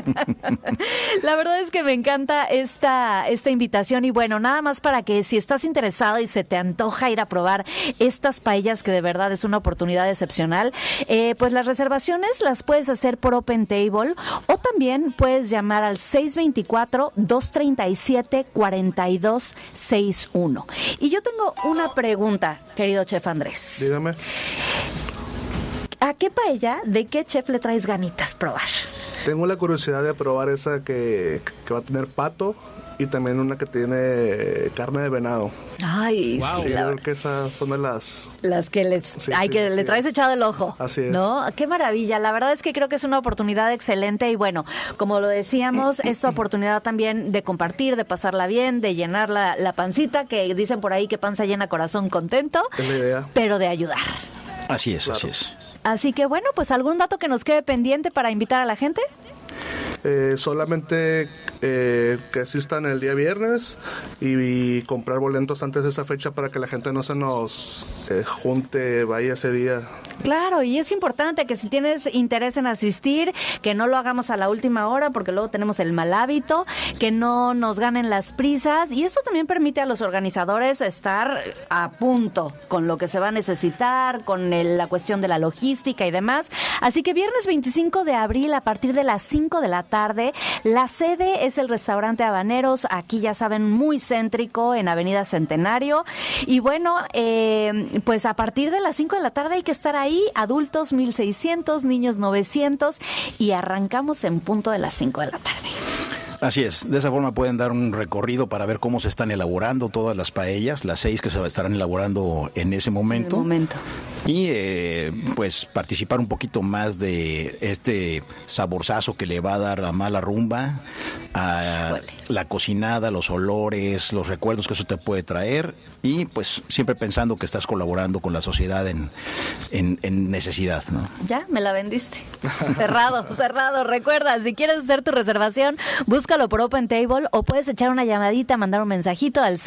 [SPEAKER 20] La verdad es que me encanta esta invitación, y bueno, nada más para que si estás interesado y se te antoja ir a probar estas paellas, que de verdad es una oportunidad excepcional, pues las reservaciones las puedes hacer por Open Table, o también puedes llamar al 624-237-4261. Y yo tengo una pregunta, querido chef Andrés.
[SPEAKER 4] Dígame.
[SPEAKER 20] ¿A qué paella, de qué chef le traes ganitas probar?
[SPEAKER 4] Tengo la curiosidad de probar esa que va a tener pato, y también una que tiene carne de venado.
[SPEAKER 20] Ay,
[SPEAKER 4] wow.
[SPEAKER 20] Sí.
[SPEAKER 4] Creo que esas son de las
[SPEAKER 20] que le traes echado el ojo.
[SPEAKER 4] Así es.
[SPEAKER 20] ¿No? Qué maravilla. La verdad es que creo que es una oportunidad excelente, y bueno, como lo decíamos, esta oportunidad también de compartir, de pasarla bien, de llenar la pancita, que dicen por ahí que panza llena, corazón contento.
[SPEAKER 4] Es la idea.
[SPEAKER 20] Pero de ayudar.
[SPEAKER 2] Así es,
[SPEAKER 4] claro.
[SPEAKER 2] Así es.
[SPEAKER 20] Así que bueno, pues algún dato que nos quede pendiente para invitar a la gente.
[SPEAKER 4] Solamente que asistan el día viernes y comprar boletos antes de esa fecha para que la gente no se nos junte, vaya ese día.
[SPEAKER 20] Claro, y es importante que si tienes interés en asistir, que no lo hagamos a la última hora, porque luego tenemos el mal hábito, que no nos ganen las prisas, y esto también permite a los organizadores estar a punto con lo que se va a necesitar, con la cuestión de la logística y demás. Así que viernes 25 de abril a partir de las 5 de la tarde, la sede es el restaurante Habaneros, aquí ya saben, muy céntrico en Avenida Centenario, y bueno, pues a partir de las 5 de la tarde hay que estar ahí, adultos 1,600, niños 900, y arrancamos en punto de las 5 de la tarde.
[SPEAKER 2] Así es, de esa forma pueden dar un recorrido para ver cómo se están elaborando todas las paellas, las 6 que se estarán elaborando en ese momento. Y pues participar un poquito más de este saborzazo que le va a dar a Mala Rumba, a la cocinada, los olores, los recuerdos que eso te puede traer, y pues siempre pensando que estás colaborando con la sociedad en necesidad, ¿no?
[SPEAKER 20] Ya, me la vendiste. Cerrado. Recuerda, si quieres hacer tu reservación, búscalo por Open Table o puedes echar una llamadita, mandar un mensajito al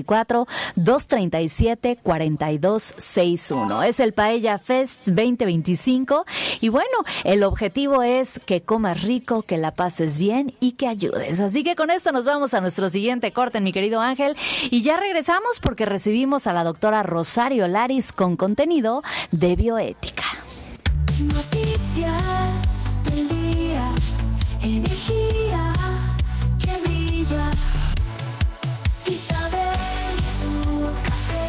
[SPEAKER 20] 624-237-4261. Es el Paella Fest 2025 y bueno, el objetivo es que comas rico, que la pases bien y que ayudes. Así que con esto nos vamos a nuestro siguiente corte, mi querido Ángel, y ya regresamos porque recibimos a la doctora Rosario Laris con contenido de bioética.
[SPEAKER 18] Noticias del día, energía que brilla, Isabel y su café.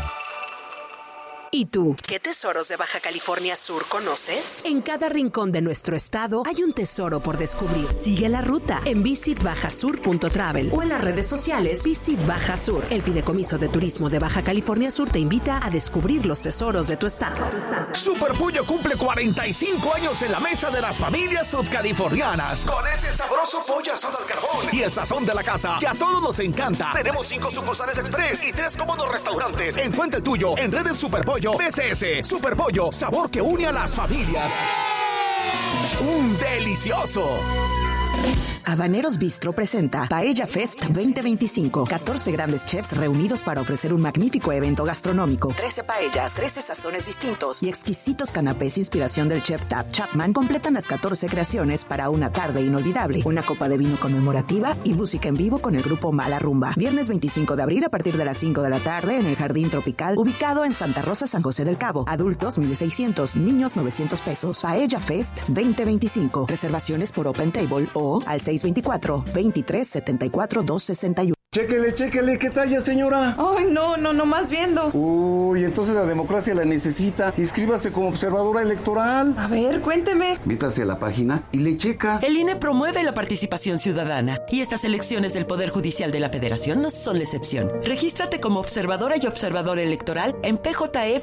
[SPEAKER 3] ¿Y tú? ¿Qué tesoros de Baja California Sur conoces? En cada rincón de nuestro estado hay un tesoro por descubrir. Sigue la ruta en visitbajasur.travel o en las redes sociales Visit Baja Sur. El Fideicomiso de Turismo de Baja California Sur te invita a descubrir los tesoros de tu estado.
[SPEAKER 6] Super Pollo cumple 45 años en la mesa de las familias sudcalifornianas. Con ese sabroso pollo asado al carbón y el sazón de la casa que a todos nos encanta. Tenemos 5 sucursales express y 3 cómodos restaurantes. Encuentra el tuyo en redes Super Pollo BCS. Super Pollo, sabor que une a las familias. ¡Un delicioso!
[SPEAKER 3] Habaneros Bistro presenta Paella Fest 2025. 14 grandes chefs reunidos para ofrecer un magnífico evento gastronómico. 13 paellas, 13 sazones distintos y exquisitos canapés inspiración del chef Tab Chapman completan las 14 creaciones para una tarde inolvidable. Una copa de vino conmemorativa y música en vivo con el grupo Mala Rumba. Viernes 25 de abril a partir de las 5 de la tarde en el Jardín Tropical, ubicado en Santa Rosa, San José del Cabo. Adultos 1,600, niños 900 pesos. Paella Fest 2025. Reservaciones por Open Table o al 624-23-74-261.
[SPEAKER 7] Chéquele, ¿qué talla, señora?
[SPEAKER 8] Ay, no, más viendo.
[SPEAKER 7] Uy, entonces la democracia la necesita. Inscríbase como observadora electoral.
[SPEAKER 8] A ver, cuénteme.
[SPEAKER 7] Métase a la página y le checa.
[SPEAKER 9] El INE promueve la participación ciudadana y estas elecciones del Poder Judicial de la Federación no son la excepción. Regístrate como observadora y observador electoral en PJF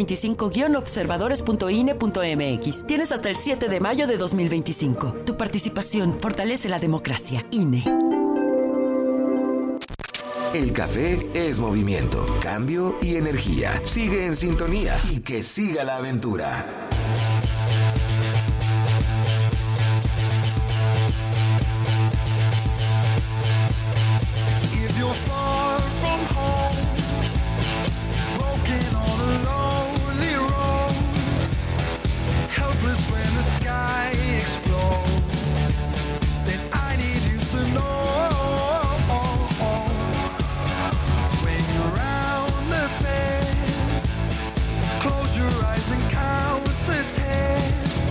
[SPEAKER 9] 2025-observadores.ine.mx. Tienes hasta el 7 de mayo de 2025. Tu participación fortalece la democracia. INE.
[SPEAKER 1] El café es movimiento, cambio y energía. Sigue en sintonía y que siga la aventura.
[SPEAKER 18] If you're far from home, broken on a lonely road, helpless when the sky explodes, then I need you to know. Close your eyes and count to 10.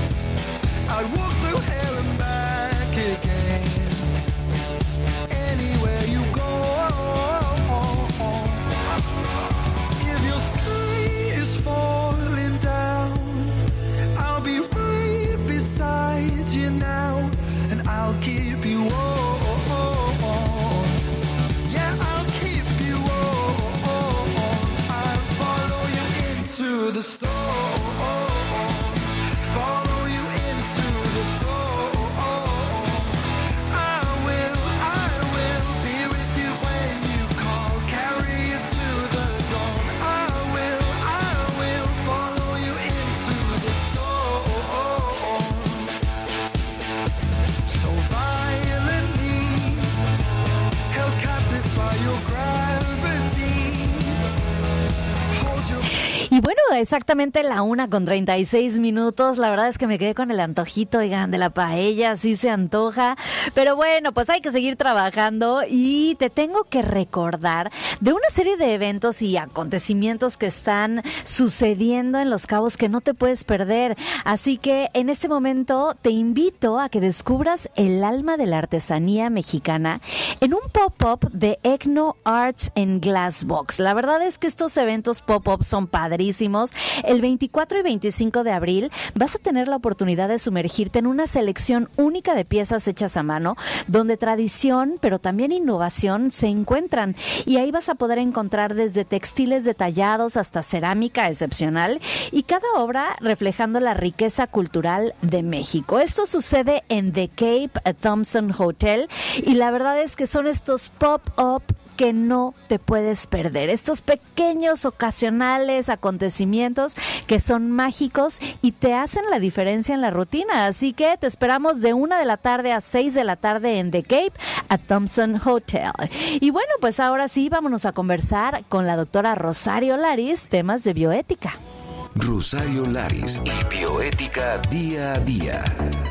[SPEAKER 20] exactamente la 1:36. La verdad es que me quedé con el antojito, oigan, de la paella, sí se antoja. Pero bueno, pues hay que seguir trabajando y te tengo que recordar de una serie de eventos y acontecimientos que están sucediendo en Los Cabos que no te puedes perder. Así que en este momento te invito a que descubras el alma de la artesanía mexicana en un pop-up de Ecno Arts en Glassbox. La verdad es que estos eventos pop-up son padrísimos. El 24 y 25 de abril vas a tener la oportunidad de sumergirte en una selección única de piezas hechas a mano, donde tradición, pero también innovación se encuentran. Y ahí vas a poder encontrar desde textiles detallados hasta cerámica excepcional y cada obra reflejando la riqueza cultural de México. Esto sucede en The Cape Thompson Hotel y la verdad es que son estos pop-up que no te puedes perder. Estos pequeños ocasionales acontecimientos que son mágicos y te hacen la diferencia en la rutina. Así que te esperamos de 1 de la tarde a 6 de la tarde en The Cape a Thompson Hotel. Y bueno, pues ahora sí, vámonos a conversar con la doctora Rosario Laris, temas de bioética.
[SPEAKER 1] Rosario Laris y bioética día a día.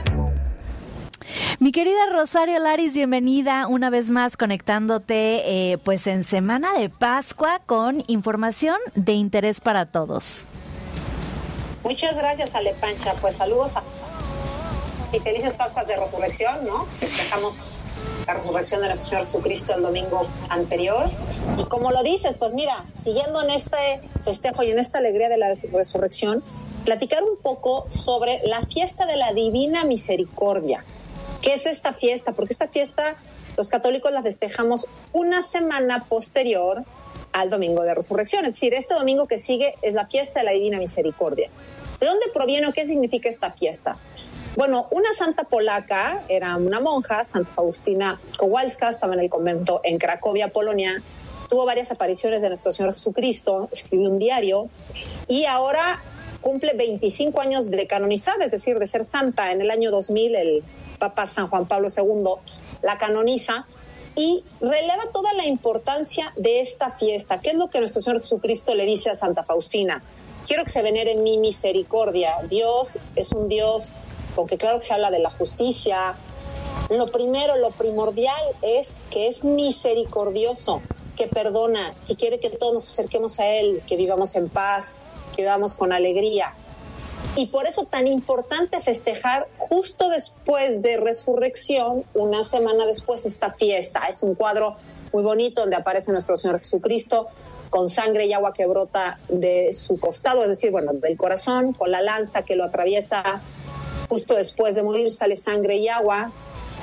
[SPEAKER 20] Mi querida Rosario Laris, bienvenida una vez más conectándote pues en Semana de Pascua con información de interés para todos.
[SPEAKER 10] Muchas gracias, Ale Pancha. Pues saludos y felices Pascuas de Resurrección, ¿no? Festejamos la resurrección de nuestro Señor Jesucristo el domingo anterior. Y como lo dices, pues mira, siguiendo en este festejo y en esta alegría de la resurrección, platicar un poco sobre la fiesta de la Divina Misericordia. ¿Qué es esta fiesta? Porque esta fiesta los católicos la festejamos una semana posterior al Domingo de Resurrección. Es decir, este domingo que sigue es la fiesta de la Divina Misericordia. ¿De dónde proviene o qué significa esta fiesta? Bueno, una santa polaca, era una monja, Santa Faustina Kowalska, estaba en el convento en Cracovia, Polonia, tuvo varias apariciones de nuestro Señor Jesucristo, escribió un diario y ahora cumple 25 años de canonizada, es decir, de ser santa. En el año 2000 el Papa San Juan Pablo II la canoniza y releva toda la importancia de esta fiesta. ¿Qué es lo que nuestro Señor Jesucristo le dice a Santa Faustina? Quiero que se venere mi misericordia. Dios es un Dios, porque claro que se habla de la justicia. Lo primero, lo primordial es que es misericordioso, que perdona, que quiere que todos nos acerquemos a Él, que vivamos en paz, que vivamos con alegría. Y por eso tan importante festejar justo después de Resurrección, una semana después, esta fiesta. Es un cuadro muy bonito donde aparece nuestro Señor Jesucristo con sangre y agua que brota de su costado, es decir, bueno, del corazón, con la lanza que lo atraviesa. Justo después de morir sale sangre y agua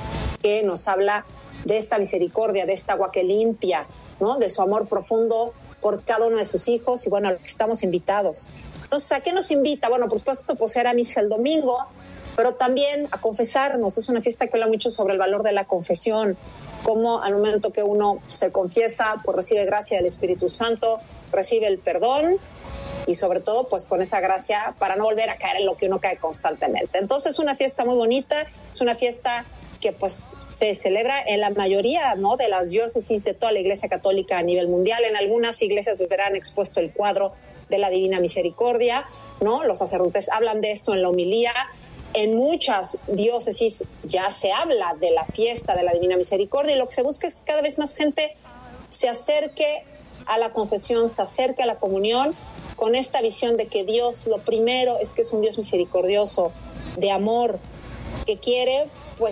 [SPEAKER 10] que nos habla de esta misericordia, de esta agua que limpia, ¿no? De su amor profundo por cada uno de sus hijos y bueno, a lo que estamos invitados. Entonces, ¿a qué nos invita? Bueno, por supuesto, pues era misa el domingo, pero también a confesarnos. Es una fiesta que habla mucho sobre el valor de la confesión, cómo al momento que uno se confiesa, pues recibe gracia del Espíritu Santo, recibe el perdón y sobre todo, pues con esa gracia para no volver a caer en lo que uno cae constantemente. Entonces, es una fiesta muy bonita, es una fiesta que pues se celebra en la mayoría, ¿no?, de las diócesis de toda la Iglesia Católica a nivel mundial. En algunas iglesias verán expuesto el cuadro de la Divina Misericordia, ¿no? Los sacerdotes hablan de esto en la homilía. En muchas diócesis ya se habla de la fiesta de la Divina Misericordia y lo que se busca es que cada vez más gente se acerque a la confesión, se acerque a la comunión con esta visión de que Dios, lo primero es que es un Dios misericordioso, de amor, que quiere pues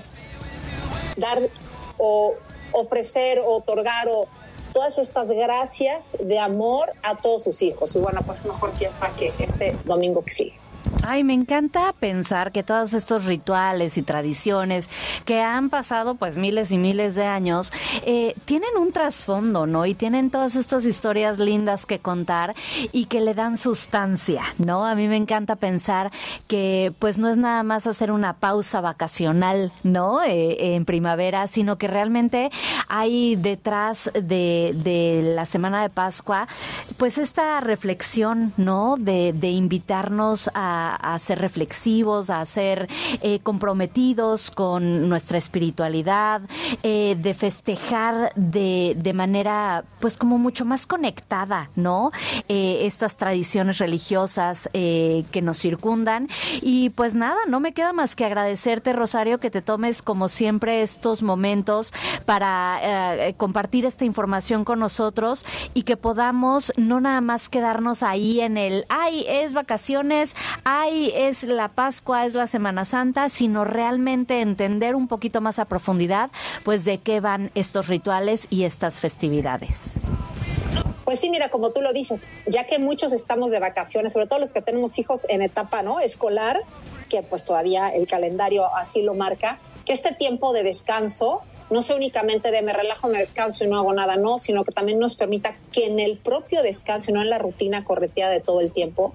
[SPEAKER 10] dar o ofrecer o otorgar o todas estas gracias de amor a todos sus hijos. Y bueno, pues mejor fiesta que este domingo que sigue.
[SPEAKER 20] Ay, me encanta pensar que todos estos rituales y tradiciones que han pasado pues miles y miles de años tienen un trasfondo, ¿no? Y tienen todas estas historias lindas que contar y que le dan sustancia, ¿no? A mí me encanta pensar que pues no es nada más hacer una pausa vacacional, ¿no? En primavera, sino que realmente hay detrás de la Semana de Pascua pues esta reflexión, ¿no? De invitarnos a a ser reflexivos, a ser comprometidos con nuestra espiritualidad, de festejar de manera pues como mucho más conectada, ¿no? Estas tradiciones religiosas que nos circundan. Y pues nada, no me queda más que agradecerte, Rosario, que te tomes como siempre estos momentos para compartir esta información con nosotros y que podamos no nada más quedarnos ahí en el ay, es vacaciones, ay, es la Pascua, es la Semana Santa, sino realmente entender un poquito más a profundidad pues de qué van estos rituales y estas festividades.
[SPEAKER 10] Pues sí, mira, como tú lo dices, ya que muchos estamos de vacaciones, sobre todo los que tenemos hijos en etapa, ¿no?, escolar, que pues todavía el calendario así lo marca, que este tiempo de descanso no sea únicamente de me relajo, me descanso y no hago nada, no, sino que también nos permita que en el propio descanso y no en la rutina correteada de todo el tiempo,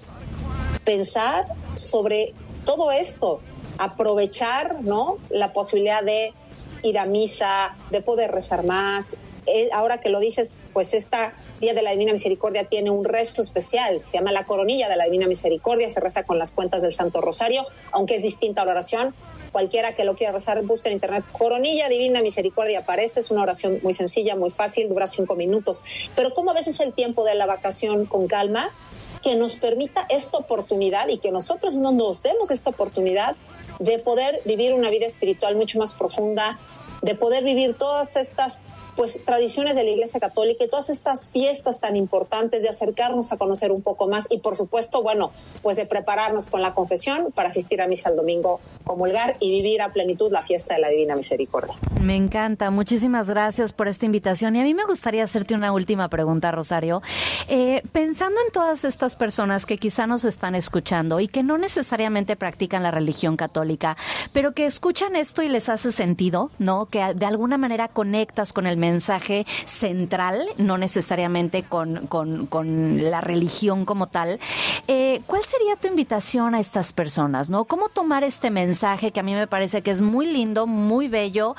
[SPEAKER 10] pensar sobre todo esto, aprovechar, ¿no?, la posibilidad de ir a misa, de poder rezar más. Ahora que lo dices, pues esta Día de la Divina Misericordia tiene un rezo especial, se llama la Coronilla de la Divina Misericordia, se reza con las cuentas del Santo Rosario, aunque es distinta a la oración. Cualquiera que lo quiera rezar, busca en internet Coronilla Divina Misericordia, aparece, es una oración muy sencilla, muy fácil, dura 5 minutos. Pero como a veces el tiempo de la vacación con calma, que nos permita esta oportunidad y que nosotros no nos demos esta oportunidad de poder vivir una vida espiritual mucho más profunda, de poder vivir todas estas pues tradiciones de la Iglesia Católica y todas estas fiestas tan importantes, de acercarnos a conocer un poco más y por supuesto, bueno, pues de prepararnos con la confesión para asistir a misa el domingo, comulgar y vivir a plenitud la fiesta de la Divina Misericordia.
[SPEAKER 20] Me encanta, muchísimas gracias por esta invitación y a mí me gustaría hacerte una última pregunta, Rosario. Pensando en todas estas personas que quizá nos están escuchando y que no necesariamente practican la religión católica, pero que escuchan esto y les hace sentido, ¿no?, que de alguna manera conectas con el mensaje central, no necesariamente con la religión como tal. ¿Cuál sería tu invitación a estas personas, ¿no? ¿Cómo tomar este mensaje que a mí me parece que es muy lindo, muy bello,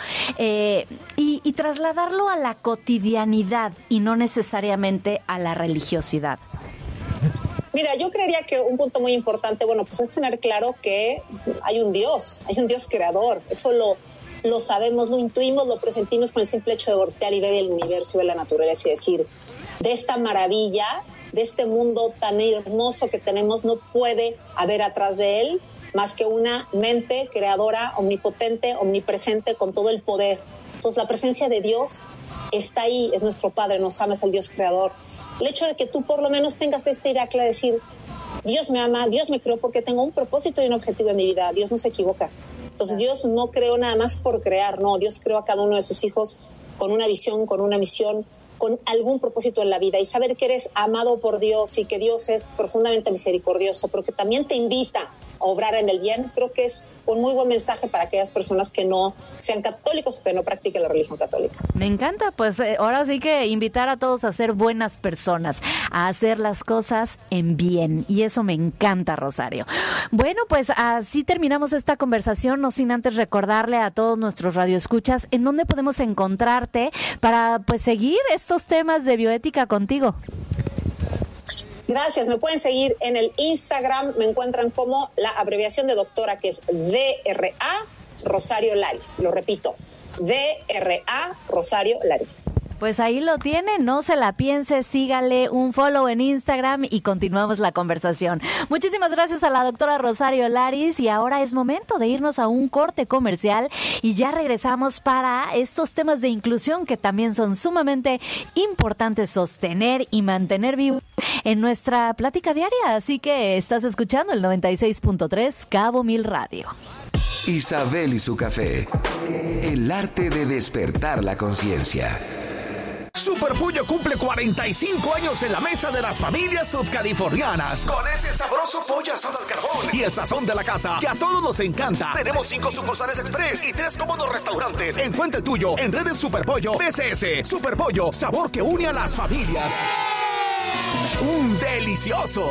[SPEAKER 20] y trasladarlo a la cotidianidad y no necesariamente a la religiosidad?
[SPEAKER 10] Mira, yo creería que un punto muy importante, bueno, pues es tener claro que hay un Dios creador. Eso lo sabemos, lo intuimos, lo presentimos con el simple hecho de voltear y ver el universo y ver la naturaleza y decir, de esta maravilla, de este mundo tan hermoso que tenemos, no puede haber atrás de él más que una mente creadora, omnipotente, omnipresente, con todo el poder. Entonces la presencia de Dios está ahí, es nuestro Padre, nos ama, es el Dios creador. El hecho de que tú por lo menos tengas esta idea clara de decir, Dios me ama, Dios me creó porque tengo un propósito y un objetivo en mi vida, Dios no se equivoca. Entonces Dios no creó nada más por crear, no, Dios creó a cada uno de sus hijos con una visión, con una misión, con algún propósito en la vida, y saber que eres amado por Dios y que Dios es profundamente misericordioso, pero que también te invita a obrar en el bien, creo que es un muy buen mensaje para aquellas personas que no sean católicos o que no practiquen la religión católica.
[SPEAKER 20] Me encanta, pues ahora sí que invitar a todos a ser buenas personas, a hacer las cosas en bien, y eso me encanta, Rosario. Bueno, pues así terminamos esta conversación, no sin antes recordarle a todos nuestros radioescuchas en dónde podemos encontrarte para pues seguir estos temas de bioética contigo.
[SPEAKER 10] Gracias, me pueden seguir en el Instagram, me encuentran como la abreviación de doctora, que es DRA Rosario Laris. Lo repito, DRA Rosario Laris.
[SPEAKER 20] Pues ahí lo tiene, no se la piense, sígale un follow en Instagram y continuamos la conversación. Muchísimas gracias a la doctora Rosario Laris, y ahora es momento de irnos a un corte comercial y ya regresamos para estos temas de inclusión que también son sumamente importantes sostener y mantener vivo en nuestra plática diaria. Así que estás escuchando el 96.3 Cabo Mil Radio.
[SPEAKER 1] Isabel y su café. El arte de despertar la conciencia.
[SPEAKER 6] Super Pollo cumple 45 años en la mesa de las familias sudcalifornianas. Con ese sabroso pollo asado al carbón y el sazón de la casa que a todos nos encanta. Tenemos 5 sucursales Express y 3 cómodos restaurantes. Encuentra el tuyo en redes Super Pollo PCS. Super Pollo, sabor que une a las familias. ¡Un delicioso!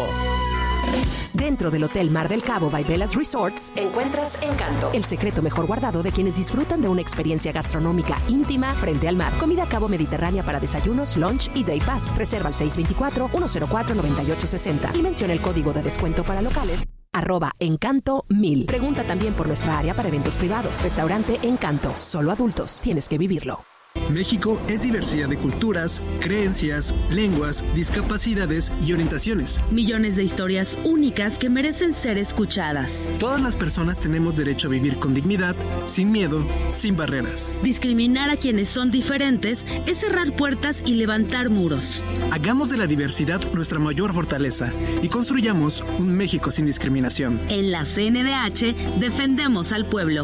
[SPEAKER 3] Dentro del Hotel Mar del Cabo by Velas Resorts encuentras Encanto, el secreto mejor guardado de quienes disfrutan de una experiencia gastronómica íntima frente al mar. Comida Cabo Mediterránea para desayunos, lunch y day pass. Reserva al 624-104-9860 y menciona el código de descuento para locales @encanto1000. Pregunta también por nuestra área para eventos privados. Restaurante Encanto. Solo adultos. Tienes que vivirlo.
[SPEAKER 11] México es diversidad de culturas, creencias, lenguas, discapacidades y orientaciones.
[SPEAKER 12] Millones de historias únicas que merecen ser escuchadas.
[SPEAKER 11] Todas las personas tenemos derecho a vivir con dignidad, sin miedo, sin barreras.
[SPEAKER 12] Discriminar a quienes son diferentes es cerrar puertas y levantar muros.
[SPEAKER 11] Hagamos de la diversidad nuestra mayor fortaleza y construyamos un México sin discriminación.
[SPEAKER 12] En la CNDH defendemos al pueblo.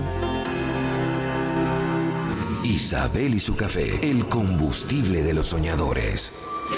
[SPEAKER 1] Isabel y su café, el combustible de los soñadores.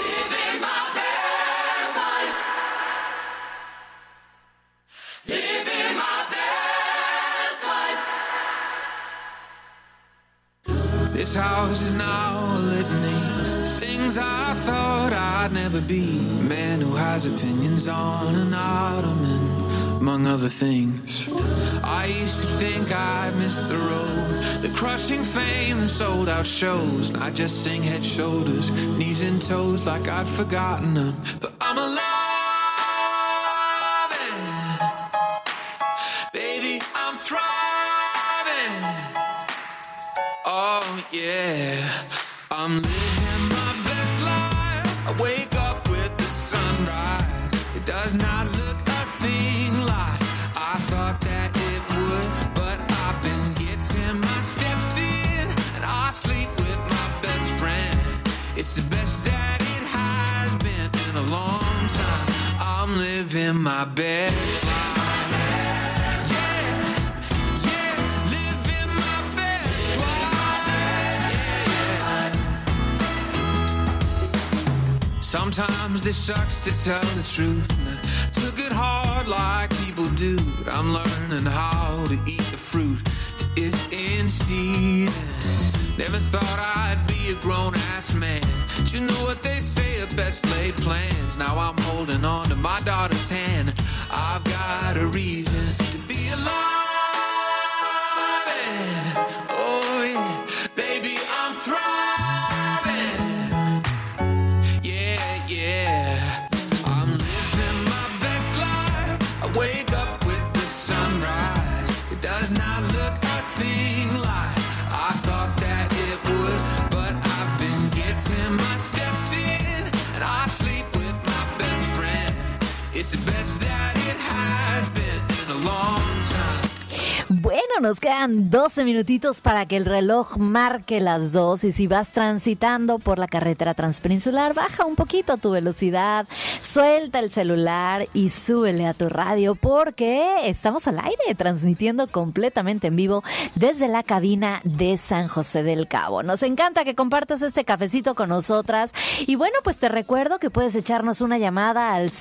[SPEAKER 13] This house is now a litany. Things I thought I'd never be. Man who has opinions on an ottoman, among other things. I used to think I'd missed the road, the crushing fame, the sold out shows. And I just sing head, shoulders, knees and toes like I'd forgotten them. But I'm alive, baby, I'm thriving. Oh yeah, I'm living my best life. I wake up with the sunrise. It does not look a thing like I thought that it would, but I've been getting my steps in, and I sleep with my best friend. It's the best that it has been in a long time. I'm living my best life. Sometimes this sucks to tell the truth, and I took it hard like people do, but I'm learning how to eat the fruit that is in seed. Never thought I'd be a grown-ass man, but you know what they say, are best laid plans. Now I'm holding on to my daughter's hand. I've got a reason to be alive, and oh yeah, baby, I'm thriving. Yeah, I'm living my best life. I wake up with the sunrise. It does not look a thing like I thought that it would, but I've been getting my steps in, and I sleep with my best friend. It's the best that it has been in a long time.
[SPEAKER 20] Bueno, nos quedan 12 minutitos para que el reloj marque las 2 y si vas transitando por la carretera transpeninsular, baja un poquito tu velocidad, suelta el celular y súbele a tu radio porque estamos al aire transmitiendo completamente en vivo desde la cabina de San José del Cabo. Nos encanta que compartas este cafecito con nosotras y bueno, pues te recuerdo que puedes echarnos una llamada al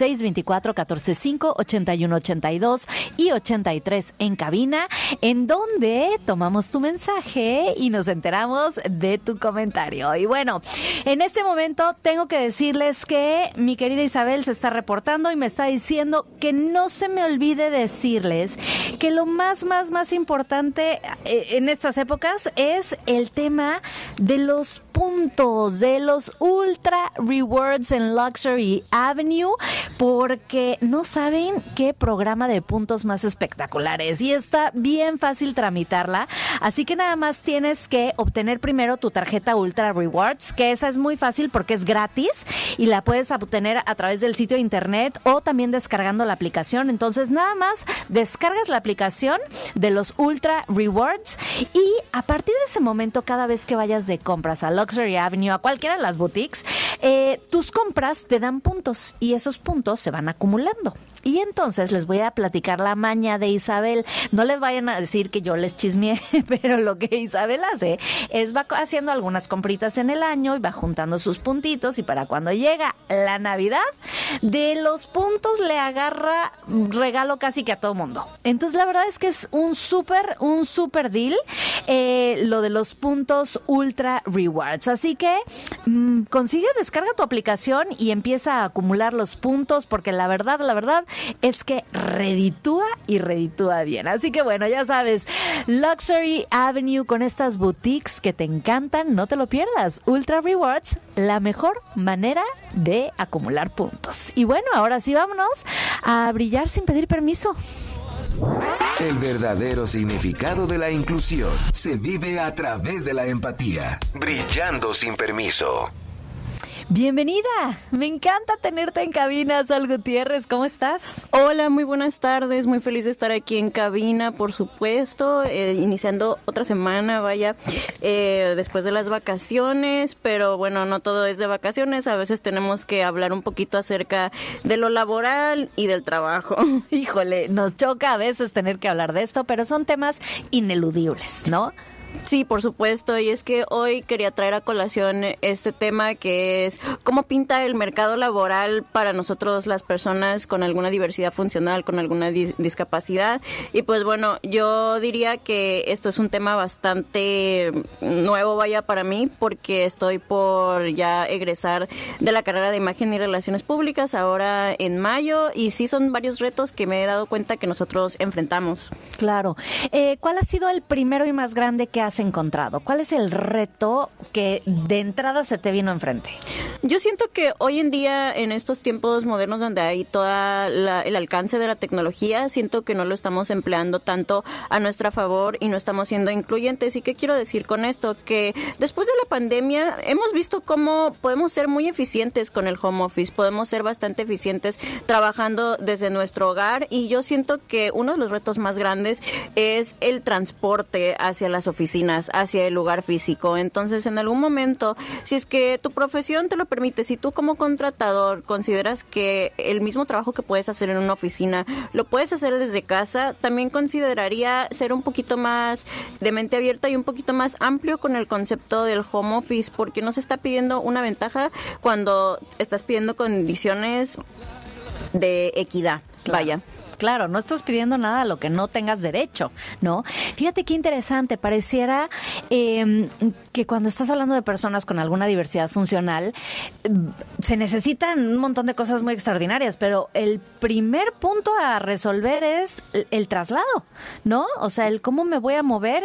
[SPEAKER 20] 624-145-8182 y 83 en cabina, en donde tomamos tu mensaje y nos enteramos de tu comentario. Y bueno, en este momento tengo que decirles que mi querida Isabel se está reportando y me está diciendo que no se me olvide decirles que lo más importante en estas épocas es el tema de los puntos, de los Ultra Rewards en Luxury Avenue, porque no saben qué programa de puntos más espectaculares y está bien fácil tramitarla, así que nada más tienes que obtener primero tu tarjeta Ultra Rewards, que esa es muy fácil porque es gratis y la puedes obtener a través del sitio de internet o también descargando la aplicación. Entonces nada más descargas la aplicación de los Ultra Rewards y a partir de ese momento, cada vez que vayas de compras a Luxury Avenue, a cualquiera de las boutiques, tus compras te dan puntos y esos puntos se van acumulando. Y entonces les voy a platicar la maña de Isabel. No les vayan a decir que yo les chismeé, pero lo que Isabel hace es va haciendo algunas compritas en el año y va juntando sus puntitos y para cuando llega la Navidad, de los puntos le agarra regalo casi que a todo mundo. Entonces la verdad es que es un súper deal lo de los puntos Ultra Rewards. Así que descarga tu aplicación y empieza a acumular los puntos porque la verdad es que reditúa bien. Así que bueno, ya sabes, Luxury Avenue con estas boutiques que te encantan, no te lo pierdas. Ultra Rewards, la mejor manera de acumular puntos. Y bueno, ahora sí vámonos a brillar sin pedir permiso.
[SPEAKER 1] El verdadero significado de la inclusión se vive a través de la empatía, brillando sin permiso.
[SPEAKER 20] Bienvenida, me encanta tenerte en cabina, Sol Gutiérrez, ¿cómo estás?
[SPEAKER 5] Hola, muy buenas tardes, muy feliz de estar aquí en cabina, por supuesto, iniciando otra semana, después de las vacaciones, pero bueno, no todo es de vacaciones, a veces tenemos que hablar un poquito acerca de lo laboral y del trabajo.
[SPEAKER 20] Híjole, nos choca a veces tener que hablar de esto, pero son temas ineludibles, ¿no?
[SPEAKER 5] Sí, por supuesto, y es que hoy quería traer a colación este tema que es cómo pinta el mercado laboral para nosotros las personas con alguna diversidad funcional, con alguna discapacidad. Y pues bueno, yo diría que esto es un tema bastante nuevo, para mí, porque estoy por ya egresar de la carrera de Imagen y Relaciones Públicas ahora en mayo, y sí son varios retos que me he dado cuenta que nosotros enfrentamos.
[SPEAKER 20] Claro. ¿Cuál ha sido el primero y más grande que has encontrado? ¿Cuál es el reto que de entrada se te vino enfrente?
[SPEAKER 5] Yo siento que hoy en día, en estos tiempos modernos donde hay todo el alcance de la tecnología, siento que no lo estamos empleando tanto a nuestra favor y no estamos siendo incluyentes. ¿Y qué quiero decir con esto? Que después de la pandemia hemos visto cómo podemos ser muy eficientes con el home office, podemos ser bastante eficientes trabajando desde nuestro hogar, y yo siento que uno de los retos más grandes es el transporte hacia las oficinas, hacia el lugar físico. Entonces, en algún momento, si es que tu profesión te lo permite, si tú como contratador consideras que el mismo trabajo que puedes hacer en una oficina lo puedes hacer desde casa, también consideraría ser un poquito más de mente abierta y un poquito más amplio con el concepto del home office, porque no se está pidiendo una ventaja cuando estás pidiendo condiciones de equidad.
[SPEAKER 20] Claro. Claro, no estás pidiendo nada a lo que no tengas derecho, ¿no? Fíjate qué interesante, pareciera que cuando estás hablando de personas con alguna diversidad funcional, se necesitan un montón de cosas muy extraordinarias, pero el primer punto a resolver es el traslado, ¿no? O sea, el cómo me voy a mover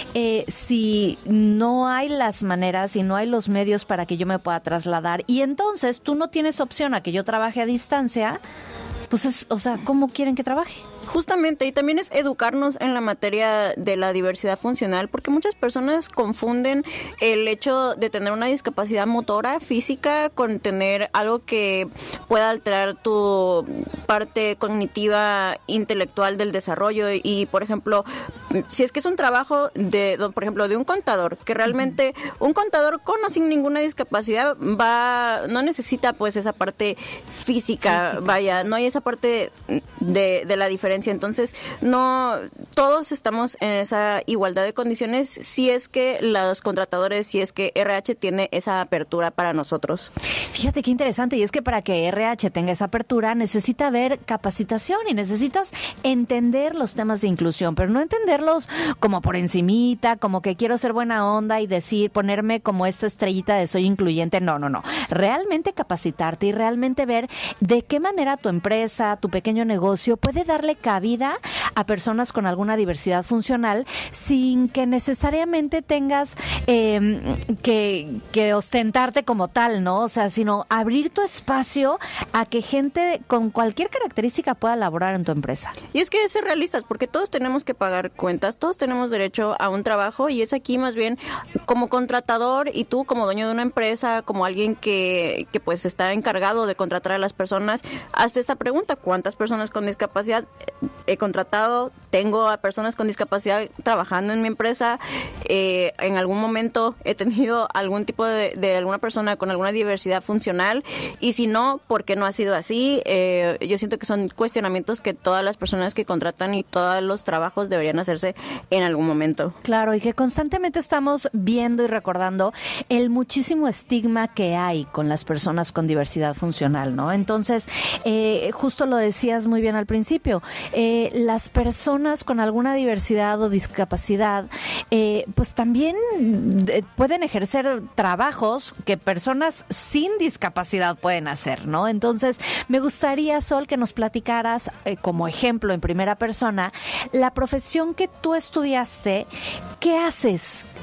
[SPEAKER 20] si no hay las maneras, si no hay los medios para que yo me pueda trasladar, y entonces tú no tienes opción a que yo trabaje a distancia. Pues ¿cómo quieren que trabaje?
[SPEAKER 5] Justamente, y también es educarnos en la materia de la diversidad funcional, porque muchas personas confunden el hecho de tener una discapacidad motora, física, con tener algo que pueda alterar tu parte cognitiva, intelectual del desarrollo. Y, por ejemplo, si es que es un trabajo por ejemplo, de un contador, que realmente un contador con o sin ninguna discapacidad no necesita pues esa parte física, no hay esa parte de la diferencia. Entonces, no todos estamos en esa igualdad de condiciones si es que los contratadores, si es que RH tiene esa apertura para nosotros.
[SPEAKER 20] Fíjate qué interesante, y es que para que RH tenga esa apertura necesita haber capacitación y necesitas entender los temas de inclusión, pero no entenderlos como por encimita, como que quiero ser buena onda y ponerme como esta estrellita de soy incluyente. No. Realmente capacitarte y realmente ver de qué manera tu empresa, tu pequeño negocio puede darle cabida a personas con alguna diversidad funcional sin que necesariamente tengas que ostentarte como tal, ¿no? O sea, sino abrir tu espacio a que gente con cualquier característica pueda laborar en tu empresa.
[SPEAKER 5] Y es que ser realistas, porque todos tenemos que pagar cuentas, todos tenemos derecho a un trabajo, y es aquí más bien como contratador y tú como dueño de una empresa, como alguien que pues está encargado de contratar a las personas, hazte esta pregunta: ¿cuántas personas con discapacidad he contratado? ¿Tengo a personas con discapacidad trabajando en mi empresa? ¿En algún momento he tenido algún tipo de alguna persona con alguna diversidad funcional? Y si no, ¿por qué no ha sido así? Yo siento que son cuestionamientos que todas las personas que contratan y todos los trabajos deberían hacerse en algún momento.
[SPEAKER 20] Claro, y que constantemente estamos viendo y recordando el muchísimo estigma que hay con las personas con diversidad funcional, ¿no? Entonces, justo lo decías muy bien al principio, las personas con alguna diversidad o discapacidad, pues también pueden ejercer trabajos que personas sin discapacidad pueden hacer, ¿no? Entonces, me gustaría, Sol, que nos platicaras como ejemplo en primera persona la profesión que tú estudiaste. ¿Qué haces?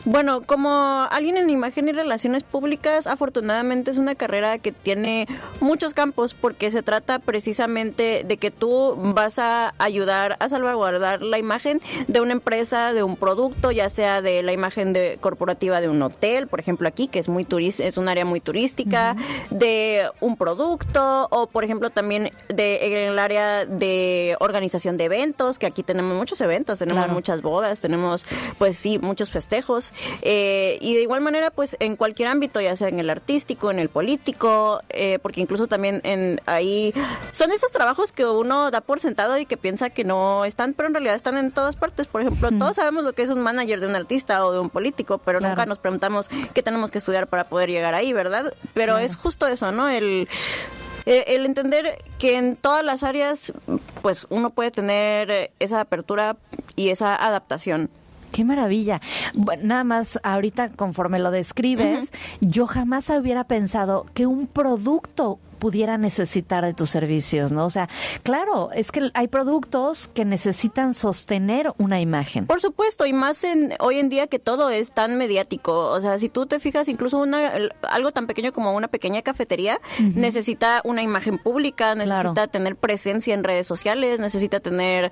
[SPEAKER 5] Bueno, como alguien en imagen y relaciones públicas, afortunadamente es una carrera que tiene muchos campos, porque se trata precisamente de que tú vas a ayudar a salvaguardar la imagen de una empresa, de un producto, ya sea de la imagen corporativa de un hotel, por ejemplo aquí, que es es un área muy turística, de un producto, o por ejemplo también en el área de organización de eventos, que aquí tenemos muchos eventos, tenemos muchas bodas, tenemos pues sí, muchos festejos. Y de igual manera, pues en cualquier ámbito, ya sea en el artístico, en el político, porque incluso también ahí son esos trabajos que uno da por sentado y que piensa que no están, pero en realidad están en todas partes. Por ejemplo, todos sabemos lo que es un manager de un artista o de un político, pero nunca nos preguntamos qué tenemos que estudiar para poder llegar ahí, ¿verdad? Pero es justo eso, ¿no? El entender que en todas las áreas, pues uno puede tener esa apertura y esa adaptación.
[SPEAKER 20] ¡Qué maravilla! Bueno, nada más, ahorita conforme lo describes, yo jamás hubiera pensado que un producto pudiera necesitar de tus servicios, ¿no? O sea, claro, es que hay productos que necesitan sostener una imagen.
[SPEAKER 5] Por supuesto, y más hoy en día que todo es tan mediático. O sea, si tú te fijas, incluso algo tan pequeño como una pequeña cafetería necesita una imagen pública, necesita tener presencia en redes sociales, necesita tener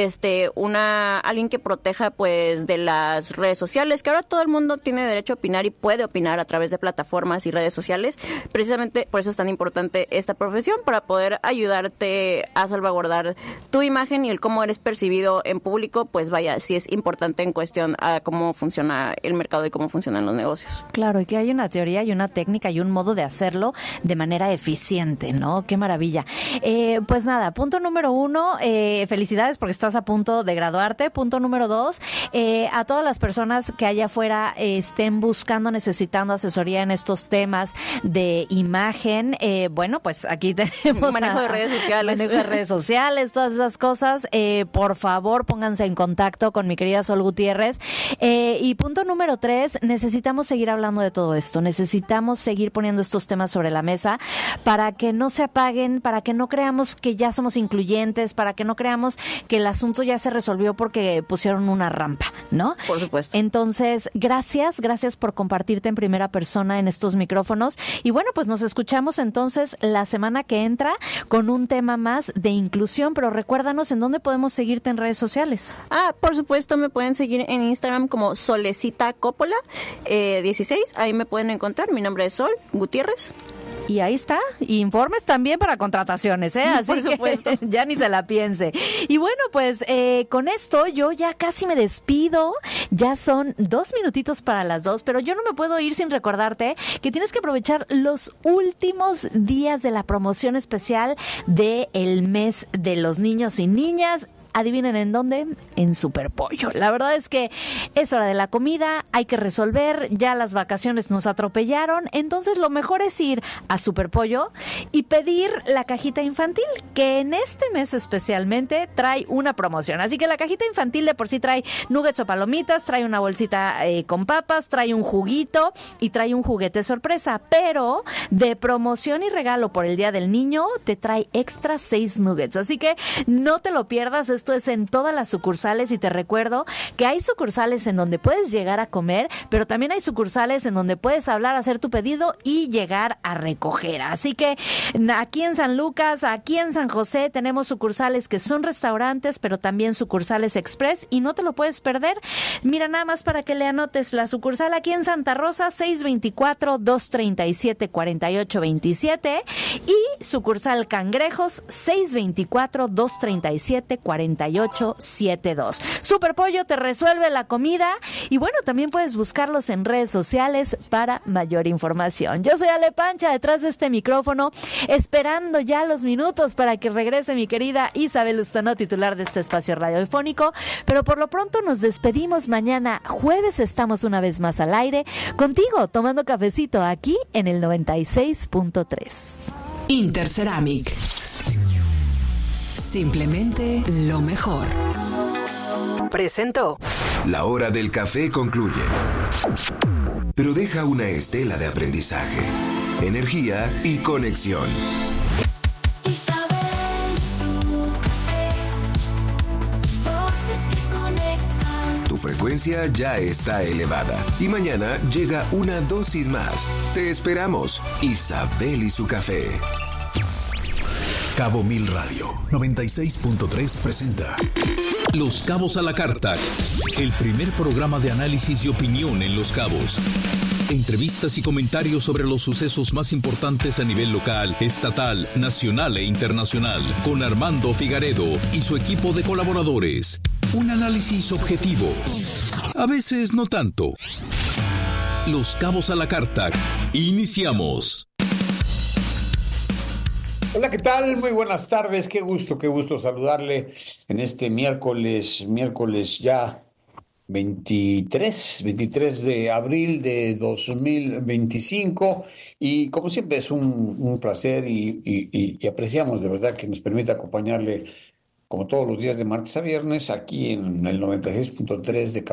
[SPEAKER 5] alguien que proteja pues de las redes sociales, que ahora todo el mundo tiene derecho a opinar y puede opinar a través de plataformas y redes sociales. Precisamente por eso es tan importante esta profesión, para poder ayudarte a salvaguardar tu imagen y el cómo eres percibido en público. Pues vaya, sí es importante en cuestión a cómo funciona el mercado y cómo funcionan los negocios.
[SPEAKER 20] Claro, y que hay una teoría y una técnica y un modo de hacerlo de manera eficiente, ¿no? ¡Qué maravilla! Pues nada, punto número 1, felicidades porque estás a punto de graduarte. Punto número 2, a todas las personas que allá afuera estén buscando, necesitando asesoría en estos temas de imagen, bueno, pues aquí tenemos
[SPEAKER 5] manejo de redes sociales,
[SPEAKER 20] todas esas cosas. Por favor, pónganse en contacto con mi querida Sol Gutiérrez. Y punto número 3, necesitamos seguir hablando de todo esto. Necesitamos seguir poniendo estos temas sobre la mesa para que no se apaguen, para que no creamos que ya somos incluyentes, para que no creamos que el asunto ya se resolvió porque pusieron una rampa, ¿no?
[SPEAKER 5] Por supuesto.
[SPEAKER 20] Entonces, gracias por compartirte en primera persona en estos micrófonos. Y bueno, pues nos escuchamos entonces la semana que entra con un tema más de inclusión, pero recuérdanos en dónde podemos seguirte en redes sociales.
[SPEAKER 5] Por supuesto, me pueden seguir en Instagram como Solecita Coppola 16, ahí me pueden encontrar, mi nombre es Sol Gutiérrez.
[SPEAKER 20] Y ahí está, informes también para contrataciones, así
[SPEAKER 5] por supuesto.
[SPEAKER 20] Que ya ni se la piense. Y bueno, pues con esto yo ya casi me despido, ya son 2 minutitos para las 2, pero yo no me puedo ir sin recordarte que tienes que aprovechar los últimos días de la promoción especial del mes de los niños y niñas. Adivinen en dónde, en Superpollo. La verdad es que es hora de la comida, hay que resolver, ya las vacaciones nos atropellaron, entonces lo mejor es ir a Superpollo y pedir la cajita infantil, que en este mes especialmente trae una promoción. Así que la cajita infantil de por sí trae nuggets o palomitas, trae una bolsita con papas, trae un juguito y trae un juguete sorpresa, pero de promoción y regalo por el Día del Niño te trae extra 6 nuggets. Así que no te lo pierdas. Esto es en todas las sucursales y te recuerdo que hay sucursales en donde puedes llegar a comer, pero también hay sucursales en donde puedes hablar, hacer tu pedido y llegar a recoger. Así que aquí en San Lucas, aquí en San José tenemos sucursales que son restaurantes, pero también sucursales express y no te lo puedes perder. Mira, nada más para que le anotes la sucursal aquí en Santa Rosa, 624-237-4827 y sucursal Cangrejos, 624-237-4872. Superpollo te resuelve la comida y bueno, también puedes buscarlos en redes sociales para mayor información. Yo soy Ale Pancha, detrás de este micrófono, esperando ya los minutos para que regrese mi querida Isabel Ustanó, titular de este espacio radiofónico, pero por lo pronto nos despedimos. Mañana jueves estamos una vez más al aire contigo, tomando cafecito aquí en el 96.3.
[SPEAKER 3] Interceramic. Simplemente lo mejor. Presentó.
[SPEAKER 1] La hora del café concluye, pero deja una estela de aprendizaje, energía y conexión. Tu frecuencia ya está elevada y mañana llega una dosis más. Te esperamos. Isabel y su café.
[SPEAKER 14] Cabo Mil Radio 96.3 presenta Los Cabos a la Carta, el primer programa de análisis y opinión en Los Cabos. Entrevistas y comentarios sobre los sucesos más importantes a nivel local, estatal, nacional e internacional, con Armando Figaredo y su equipo de colaboradores. Un análisis objetivo, a veces no tanto. Los Cabos a la Carta. Iniciamos.
[SPEAKER 16] Hola, ¿qué tal? Muy buenas tardes. Qué gusto saludarle en este miércoles ya 23 de abril de 2025. Y como siempre es un placer y apreciamos de verdad que nos permita acompañarle como todos los días de martes a viernes aquí en el 96.3 de